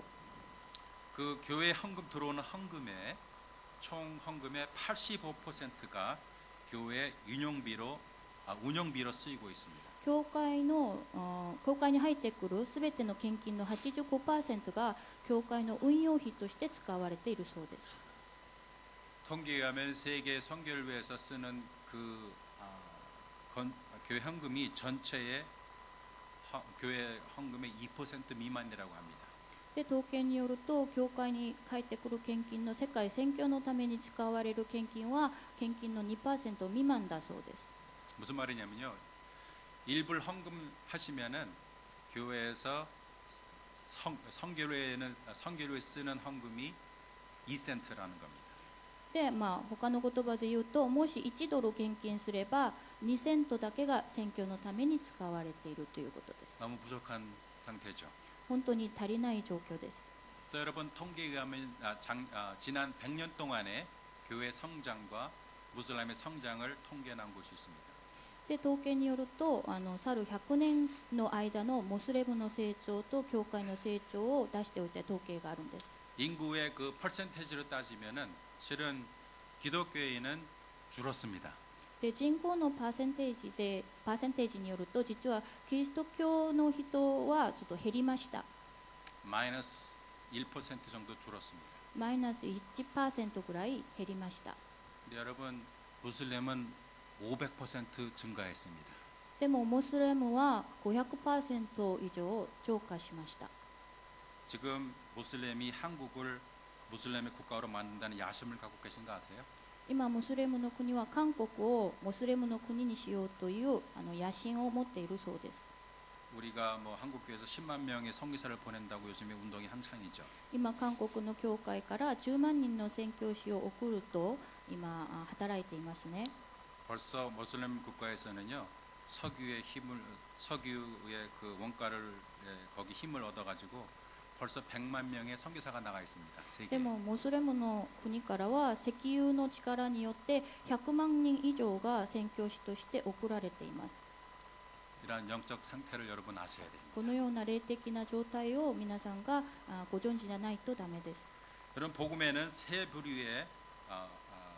그 교회 헌금 들어오는 헌금의 총 헌금의 팔십오 퍼센트가 교회 운영비로 아, 운영비로 쓰이고 있습니다. 教会のあ教会に入ってくるすべての献金の はちじゅうごパーセント が教会の運用費として使われているそうです。 통계에 의하면 세계 선교를 위해서 쓰는 그 아, 건, 교회 헌금이 전체의 허, 교회 헌금의 이 퍼센트 미만이라고 합니다. で統計によると教会に入ってくる献金の世界宣教のために使われる献金は献金の にパーセント 未満だそうです。 무슨 말이냐면요. 일불 헌금 하시면은 교회에서 성, 성교회에는 성교회에 쓰는 헌금이 이 센트라는 겁니다. でまあ他の言葉で言うともしいちドル献金すればにセントだけが宣教のために使われているということです。 너무 부족한 상태죠. 本当に足りない状況です。 또 여러분 통계에 의하면 아, 장, 아, 지난 백 년 동안의 교회 성장과 무슬림의 성장을 통계한 곳이 있습니다. で統計によるとあの去るひゃくねんの間のモスレムの成長と教会の成長を出しておいた統計があるんです。 인구의 그 퍼센테이지로 따지면은 실은 기독교인은 줄었습니다. で人口のパーセンテージでパーセンテージによると実はキリスト教の人はちょっと減りました。 마이너스 일 퍼센트 정도 줄었습니다. マイナスいちパーセントぐらい減りました。 근데 여러분 무슬림은 오백 퍼센트 증가했습니다. でもモスレムはごひゃくパーセント以上増加しました。 지금 무슬림이 한국을 무슬림의 국가로 만든다는 야심을 갖고 계신가 아세요? 今モスレムの国は韓国をモスレムの国にしようというあの野心を持っているそうです。 우리가 뭐 한국교회에서 십만 명의 선교사를 보낸다고 요즘에 운동이 한창이죠. 今韓国の教会からじゅうまん人の宣教師を送ると今あ働いていますね。 벌써 무슬림 국가에서는요 석유의 힘을 석유의 그 원가를 예, 거기 힘을 얻어가지고 벌써 백만 명의 선교사가 나가 있습니다. で 세계. もモスレムの国からは石油の力によってひゃくまん人以上が宣教師として送られています。 이러한 영적 상태를 여러분 아셔야 됩니다. このような霊的な状態を皆さんがあご存知じゃないとダメです。 여러분 복음에는 세 부류의 아, 아,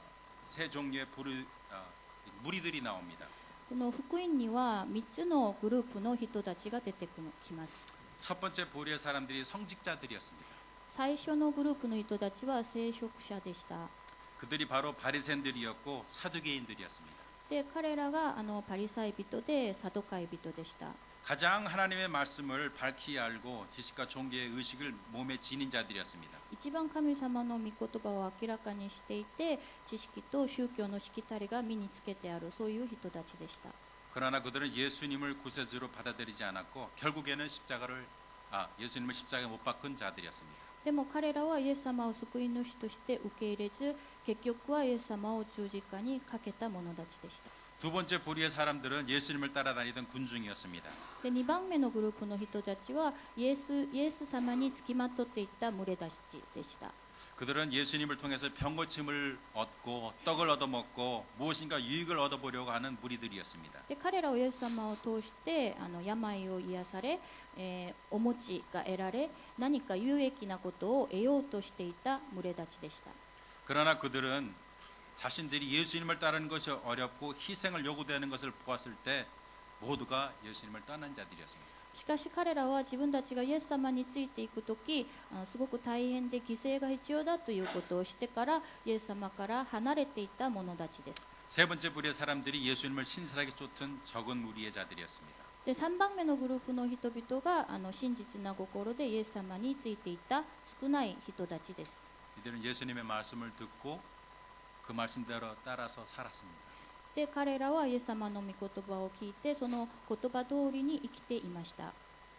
세 종류의 부류 아, 무리들이 나옵니다. この福音にはみっつのグループの人たちが出てきます。 첫 번째 부류의 사람들이 성직자들이었습니다. 最初のグループの人たちは聖職者でした。 그들이 바로 바리새인들이었고 사두개인들이었습니다. で彼らがあのパリサイ人でサドカイ人でした。 가장 하나님의 말씀을 밝히 알고 지식과 종교의 의식을 몸에 지닌 자들이었습니다. 一番神様の御言葉を明らかにしていて知識と宗教のしきたりが身につけてあるそういう人たちでした。 그러나 그들은 예수님을 구세주로 받아들이지 않았고 결국에는 십자가를 아, 예수님을 십자가에 못 박은 자들이었습니다. でも彼らはイエス様を救い主として受け入れず結局はイエス様を十字架にかけた者たちでした。 두 번째 부류의 사람들은 예수님을 따라다니던 군중이었습니다. でにばんめのグループの人たちはイエス、イエス様につきまとっていった群れたちでした。 그들은 예수님을 통해서 병고침을 얻고 떡을 얻어먹고 무엇인가 유익을 얻어보려고 하는 무리들이었습니다. で彼らはイエス様を通してあの病を癒され、えーお餅が得られ何か有益なことを得ようとしていた群れたちでした。 그러나 그들은 자신들이 예수님을 따르는 것이 어렵고 희생을 요구되는 것을 보았을 때 모두가 예수님을 떠난 자들이었습니다. しかし彼らは自分たちがイエス様についていくときすごく大変で犠牲が必要だということをしてからイエス様から離れていった者たちです。 세 번째 부류의 사람들이 예수님을 신실하게 쫓은 적은 무리의 자들이었습니다. でさんばんめのグループの人々があの真実な心でイエス様についていった少ない人たちです。 이들은 예수님의 말씀을 듣고 그 말씀대로 따라서 살았습니다. で彼らはイエス様の御言葉を聞いてその言葉通りに生きていました。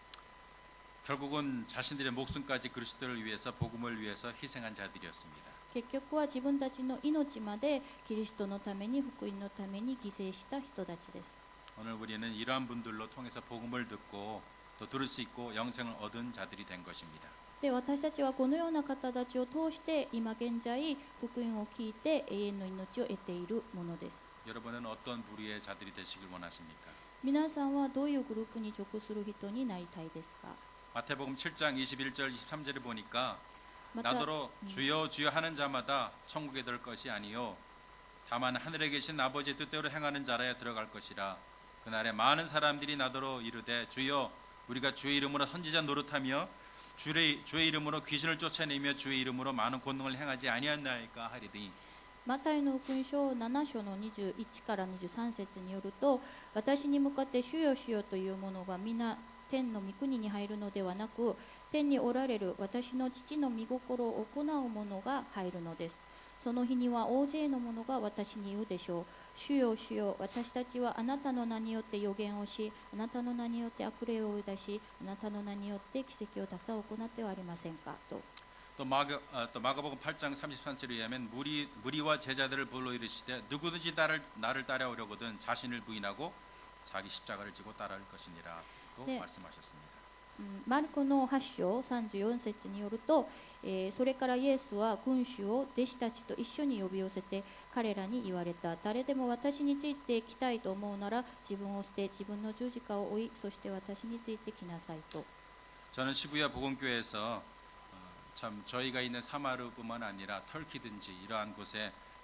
결국은 자신들의 목숨까지 그리스도를 위해서 복음을 위해서 희생한 자들이었습니다. 結局は自分たちの命までキリストのために福音のために犠牲した人たちです。 오늘 우리는 이러한 분들로 통해서 복음을 듣고 또 들을 수 있고 영생을 얻은 자들이 된 것입니다. で私たちはこのような方たちを通して今現在福音を聞いて永遠の命を得ているものです。 여러분은 어떤 부류의 자들이 되시길 원하십니까? 皆さんはどういうグループに属する人になりたいですか？ 마태복음 칠 장 이십일 절 이십삼 절에 보니까 また 나더러 주여 주여 하는 자마다 천국에 들 것이 아니요 다만 하늘에 계신 아버지의 뜻대로 행하는 자라야 들어갈 것이라. 그날에 많은 사람들이 나더러 이르되 주여 우리가 주의 이름으로 선지자 노릇하며 주의, 주의 이름으로 귀신을 쫓아내며 주의 이름으로 많은 권능을 행하지 아니하나이까 하리니. マタイの福音書なな章のにじゅういちからにじゅうさん節によると私に向かって主よ主よという者が皆天の御国に入るのではなく天におられる私の父の御心を行う者が入るのです。その日には大勢の者が私に言うでしょう。主よ主よ私たちはあなたの名によって預言をしあなたの名によって悪霊を追い出しあなたの名によって奇跡をたくさん行ってはありませんかと。 또 마가 아, 또 마가복음 팔 장 삼십삼 절에 의하면 무리 무리와 제자들을 불러 이르시되 누구든지 나를 나를 따라오려거든 자신을 부인하고 자기 십자가를 지고 따라올 것이니라 또 네. 말씀하셨습니다. うん、マルコのはち章さんじゅうよん節によると、えーそれからイエスは群衆を弟子たちと一緒に呼び寄せて彼らに言われた。誰でも私について来たいと思うなら自分を捨て自分の十字架を追いそして私について来なさいと。 저는 시부야 복음교회에서 어, 참 저희가 있는 사마르뿐만 아니라 터키든지 이러한 곳에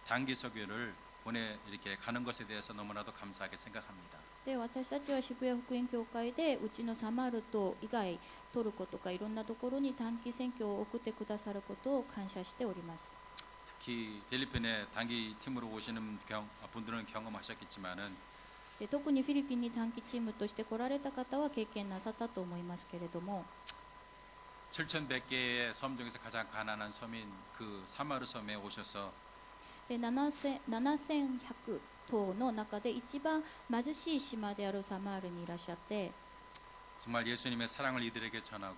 단기 설교를 보내 이렇게 가는 것에 대해서 너무나도 감사하게 생각합니다. で私たちは渋谷福音教会でうちのサマルト以外トルコとかいろんなところに短期選挙を送ってくださることを感謝しております。 특히 필리핀에 단기 팀으로 오시는 경, 분들은 경험하셨겠지만은 で特にフィリピンに短期チームとして来られた方は経験なさったと思いますけれども、 칠천백 개의 섬 중에서 가장 가난한 섬인 그 사마르 섬에 오셔서 でななせんひゃく島の中で一番貧しい島であるサマールにいらっしゃって、 정말 예수님의 사랑을 이들에게 전하고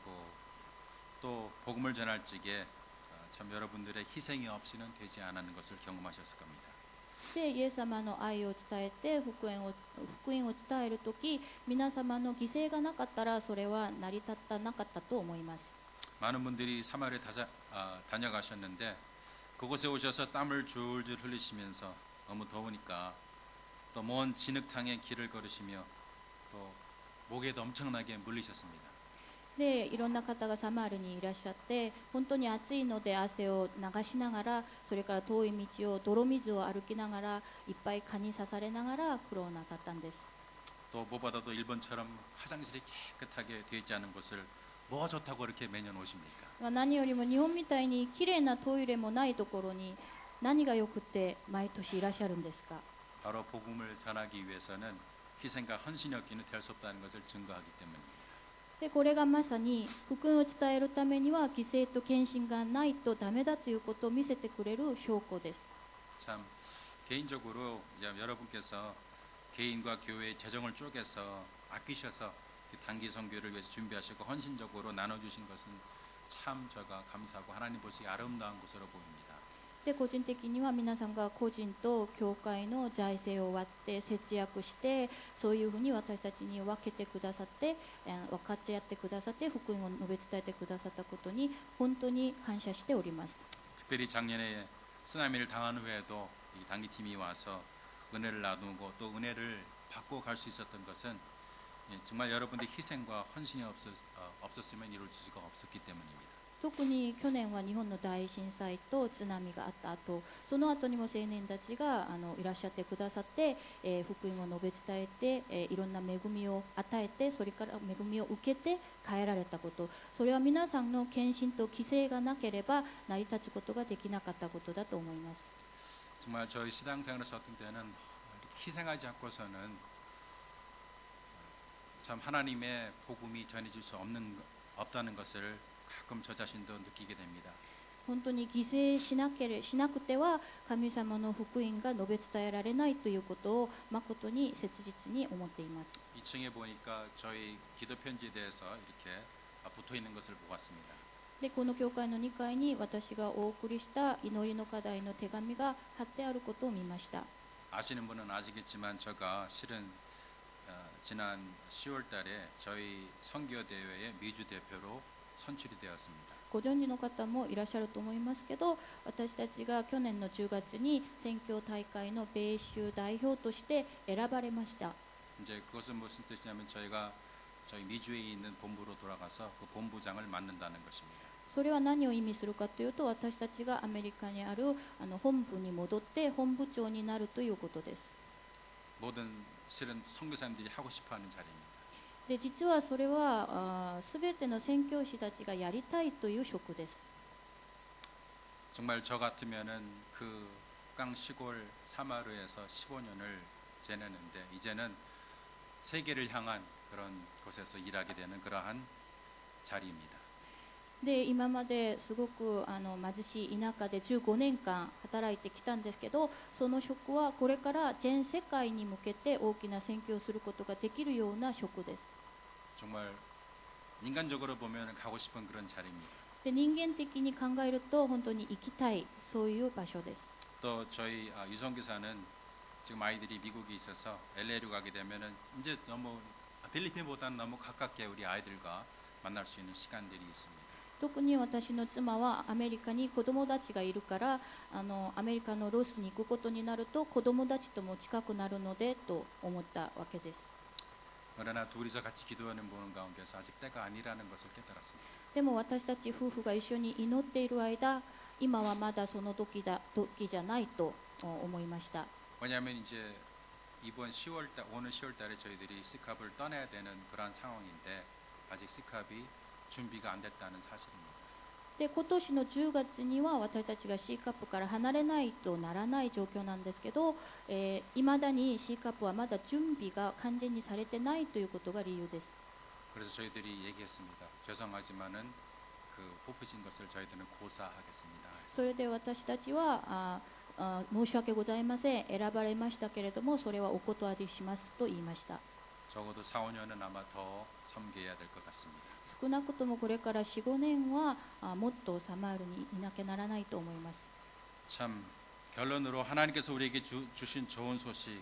또 복음을 전할 적에 참 여러분들의 희생이 없이는 되지 않는 것을 경험하셨을 겁니다. でイエス様の愛を伝えて福音を福音を伝えるとき、皆様の犠牲がなかったらそれは成り立たなかったと思います。 많은 분들이 사마리에 다자, 아, 다녀가셨는데 그곳에 오셔서 땀을 줄줄 흘리시면서 너무 더우니까 또 먼 진흙탕에 길을 걸으시며 또 목에도 엄청나게 물리셨습니다. でいろんな方がサマールにいらっしゃって、本当に暑いので汗を流しながら、それから遠い道を泥水を歩きながら、いっぱい蚊に刺されながら苦労なさったんです。 또 무엇보다도 일본처럼 화장실이 깨끗하게 되어 있지 않은 곳을 뭐가 좋다고 그렇게 매년 오십니까? まあ何よりも日本みたいにきれいなトイレもないところに何がよくって毎年いらっしゃるんですか。 바로 복음을 전하기 위해서는 희생과 헌신이 없이는 될 수 없다는 것을 증거하기 때문입니다. でこれがまさに福音を伝えるためには犠牲と献身がないとダメだということを見せてくれる証拠です。 참 개인적으로 여러분께서 개인과 교회의 재정을 쪼개서 아끼셔서 단기 선교를 위해서 준비하시고 헌신적으로 나눠주신 것은 참 제가 감사하고 하나님 보시기 아름다운 것으로 보입니다. で個人的には皆さんが個人と教会の財政を割って節約して、そういうふうに私たちに分けてくださって、分かち合ってくださって福音を述べ伝えてくださったことに本当に感謝しております。 특별히 작년에 쓰나미를 당한 후에도 이 단기팀이 와서 은혜를 나누고 또 은혜를 받고 갈 수 있었던 것은 정말 여러분들의 희생과 헌신이 없었, 어, 없었으면 이룰 수가 없었기 때문입니다. 特に去年は日本の大震災と津波があった後、その後にも青年たちがあのいらっしゃってくださって、えー、福音を述べ伝えて、えー、いろんな恵みを与えて、それから恵みを受けて帰られたこと、それは皆さんの献身と規制がなければ成り立つことができなかったことだと思います。 정말 저희 신앙생활에서 어떤 때는 희생하지 않고서는 참 하나님의 복음이 전해질 수 없는 없다는 것을 가끔 저 자신도 느끼게 됩니다. 本当に犠牲しなけれしなくては神様の福音が述べ伝えられないということを誠に切実に思っています。 이 층에 보니까 저희 기도 편지에 대해서 이렇게 붙어 있는 것을 보았습니다. でこの教会のにかいに私がお送りした祈りの課題の手紙が貼ってあることを見ました。 아시는 분은 아시겠지만 제가 실은 어, 지난 시월 달에 저희 선교 대회의 미주 대표로 선출이 되었습니다. ご存知の方もいらっしゃると思いますけど、私たちが去年のじゅうがつに宣教大会の米州代表として選ばれました。 이제 그것은 무슨 뜻이냐면 저희가 저희 미주에 있는 본부로 돌아가서 그 본부장을 맡는다는 것입니다. それは何を意味するかというと、私たちがアメリカにあるあの本部に戻って本部長になるということです。 모든 실은 선교사님들이 하고 싶어하는 자리입니다. で実はそれはすべての宣教師たちがやりたいという職です。 정말 저 같으면은 그 깡 시골 사마르에서 십오 년을 지내는데 이제는 세계를 향한 그런 곳에서 일하게 되는 그러한 자리입니다. で今まですごくあの貧しい田舎でじゅうごねんかん働いてきたんですけど、その職はこれから全世界に向けて大きな宣教をすることができるような職です。 정말 인간적으로 보면 가고 싶은 그런 자리입니다. で人間的に考えると本当に行きたい、そういう場所です。 또 저희 아, 유성교사는 지금 아이들이 미국에 있어서 엘에이로 가게 되면은 이제 너무 필리핀보다는 너무 가깝게 우리 아이들과 만날 수 있는 시간들이 있습니다. 特に私の妻はアメリカに子供たちがいるから、あのアメリカのロスに行くことになると子供たちとも近くなるのでと思ったわけです。 그러나 둘이서 같이 기도하는 보는 가운데서 아직 때가 아니라는 것을 깨달았습니다. でも私たち夫婦が一緒に祈っている間、今はまだその時だ時じゃないと思いました。 왜냐하면 이제 이번 시월 달 오는 시월 달에 저희들이 시캅을 떠나야 되는 그러한 상황인데 아직 시캅이 준비가 안 됐다는 사실입니다. で今年のじゅうがつには私たちが C カップから離れないとならない状況なんですけど、えー、未だに C カップはまだ準備が完全にされてないということが理由です。 그래서 저희들이 얘기했습니다. 죄송하지만은 그 뽑히신 것을 저희들은 고사하겠습니다. それで私たちはああ申し訳ございません、選ばれましたけれどもそれはお断りしますと言いました。 적어도 사, 오 년은 아마 더 섬겨야 될 것 같습니다. 少なくともこれから よん、ごねんはあもっとサマールにいなきゃならないと思います。 참 결론으로 하나님께서 우리에게 주, 주신 좋은 소식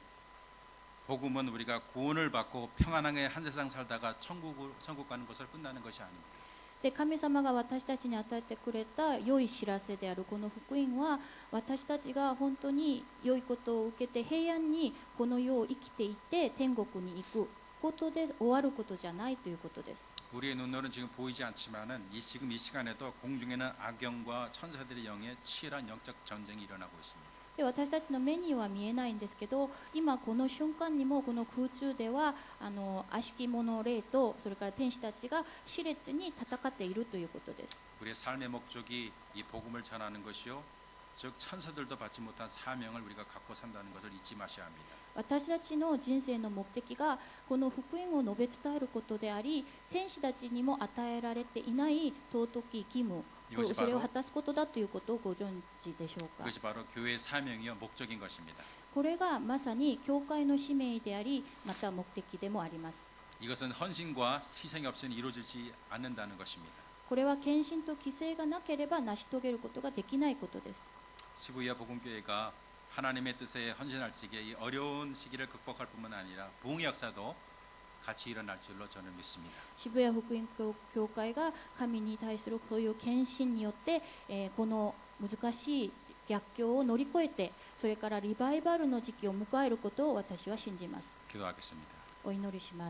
복음은 우리가 구원을 받고 평안하게 한 세상 살다가 천국, 천국 가는 것을 끝나는 것이 아닙니다. で神様が私たちに与えてくれた良い知らせであるこの福音は私たちが本当に良いことを受けて平安にこの世を生きていて天国に行くことで終わることじゃないということです。 우리의 눈으로는 지금 보이지 않지만은 이 지금 이 시간에도 공중에는 악영과 천사들의 영의 치열한 영적 전쟁이 일어나고 있습니다. で私たちの目には見えないんですけど今この瞬間にもこの空中ではあの悪しき者霊とそれから天使たちが熾烈に戦っているということです。 우리의 삶의 목적이 이 복음을 전하는 것이요 즉 천사들도 받지 못한 사명을 우리가 갖고 산다는 것을 잊지 마셔야 합니다. 私たちの人生の目的がこの福音を述べ伝えることであり天使たちにも与えられていない尊き義務それを果たすことだということをご存知でしょうか。 그것이 바로 교회의 사명이요 목적인 것입니다. これがまさに教会の使命でありまた目的でもあります。 이것은 헌신과 희생이 없이는 이루어지지 않는다는 것입니다. これは献身と犠牲がなければ成し遂げることができないことです。 시부야 복음교회가 하나님의 뜻에 헌신할 시기에 이 어려운 시기를 극복할 뿐만 아니라 부흥의 역사도 같이 일어날 줄로 저는 믿습니다. 渋谷福音教会が神に対するそういう献身によって、えー、この難しい逆境を乗り越えてそれからリバイバルの時期を迎えることを私は信じます。 기도하겠습니다. お祈りします。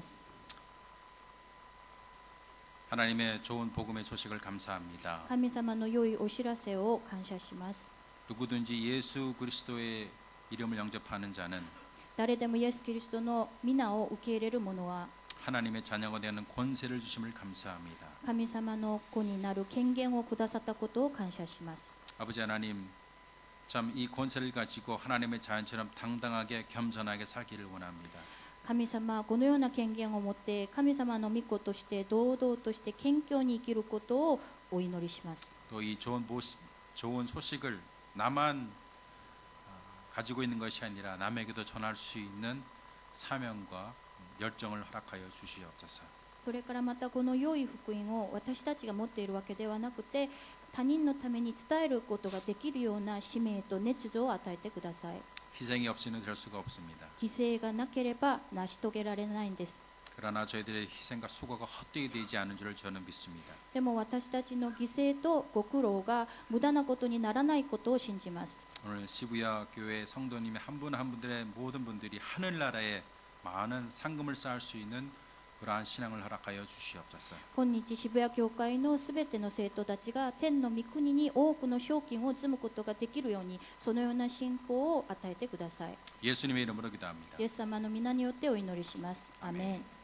하나님의 좋은 복음의 소식을 감사합니다. 神様の良いお知らせを感謝します。 누구든지 예수 그리스도의 이름을 영접하는 자는 誰でもイエス・キリストの皆を受け入れる者は 하나님의 자녀가 되는 권세를 주심을 감사합니다. 神様の子になる権限をくださったことを感謝します。 아버지 하나님, 참 이 권세를 가지고 하나님의 자녀처럼 당당하게 겸손하게 살기를 원합니다. 神様はこのような権限を持って神様の御子として堂々として謙虚に生きることをお祈りします。 또 이 좋은 모시, 좋은 소식을 나만 가지고 있는 것이 아니라 남에게도 전할 수 있는 사명과 열정을 허락하여 주시옵소서. それからまたこの良い福音を私たちが持っているわけではなくて他人のために伝えることができるような使命と熱情を与えてください。 희생이 없이는 될 수가 없습니다. 犠牲がなければ成し遂げられないんです。 그러나 저희들의 희생과 수고가 헛되이 되지 않은 줄을 저는 믿습니다. でも私たちの犠牲とご苦労が無駄なことにならないことを信じます。 오늘 시부야 교회 성도님의 한 분 한 분들의 모든 분들이 하늘나라에 많은 상금을 쌓을 수 있는 그러한 신앙을 허락하여 주시옵소서. 今日渋谷教会のすべての生徒たちが天の御国に多くの賞金を積むことができるようにそのような信仰を与えてください。 예수님의 이름으로 기도합니다. イエス様の皆によってお祈りします。アメン。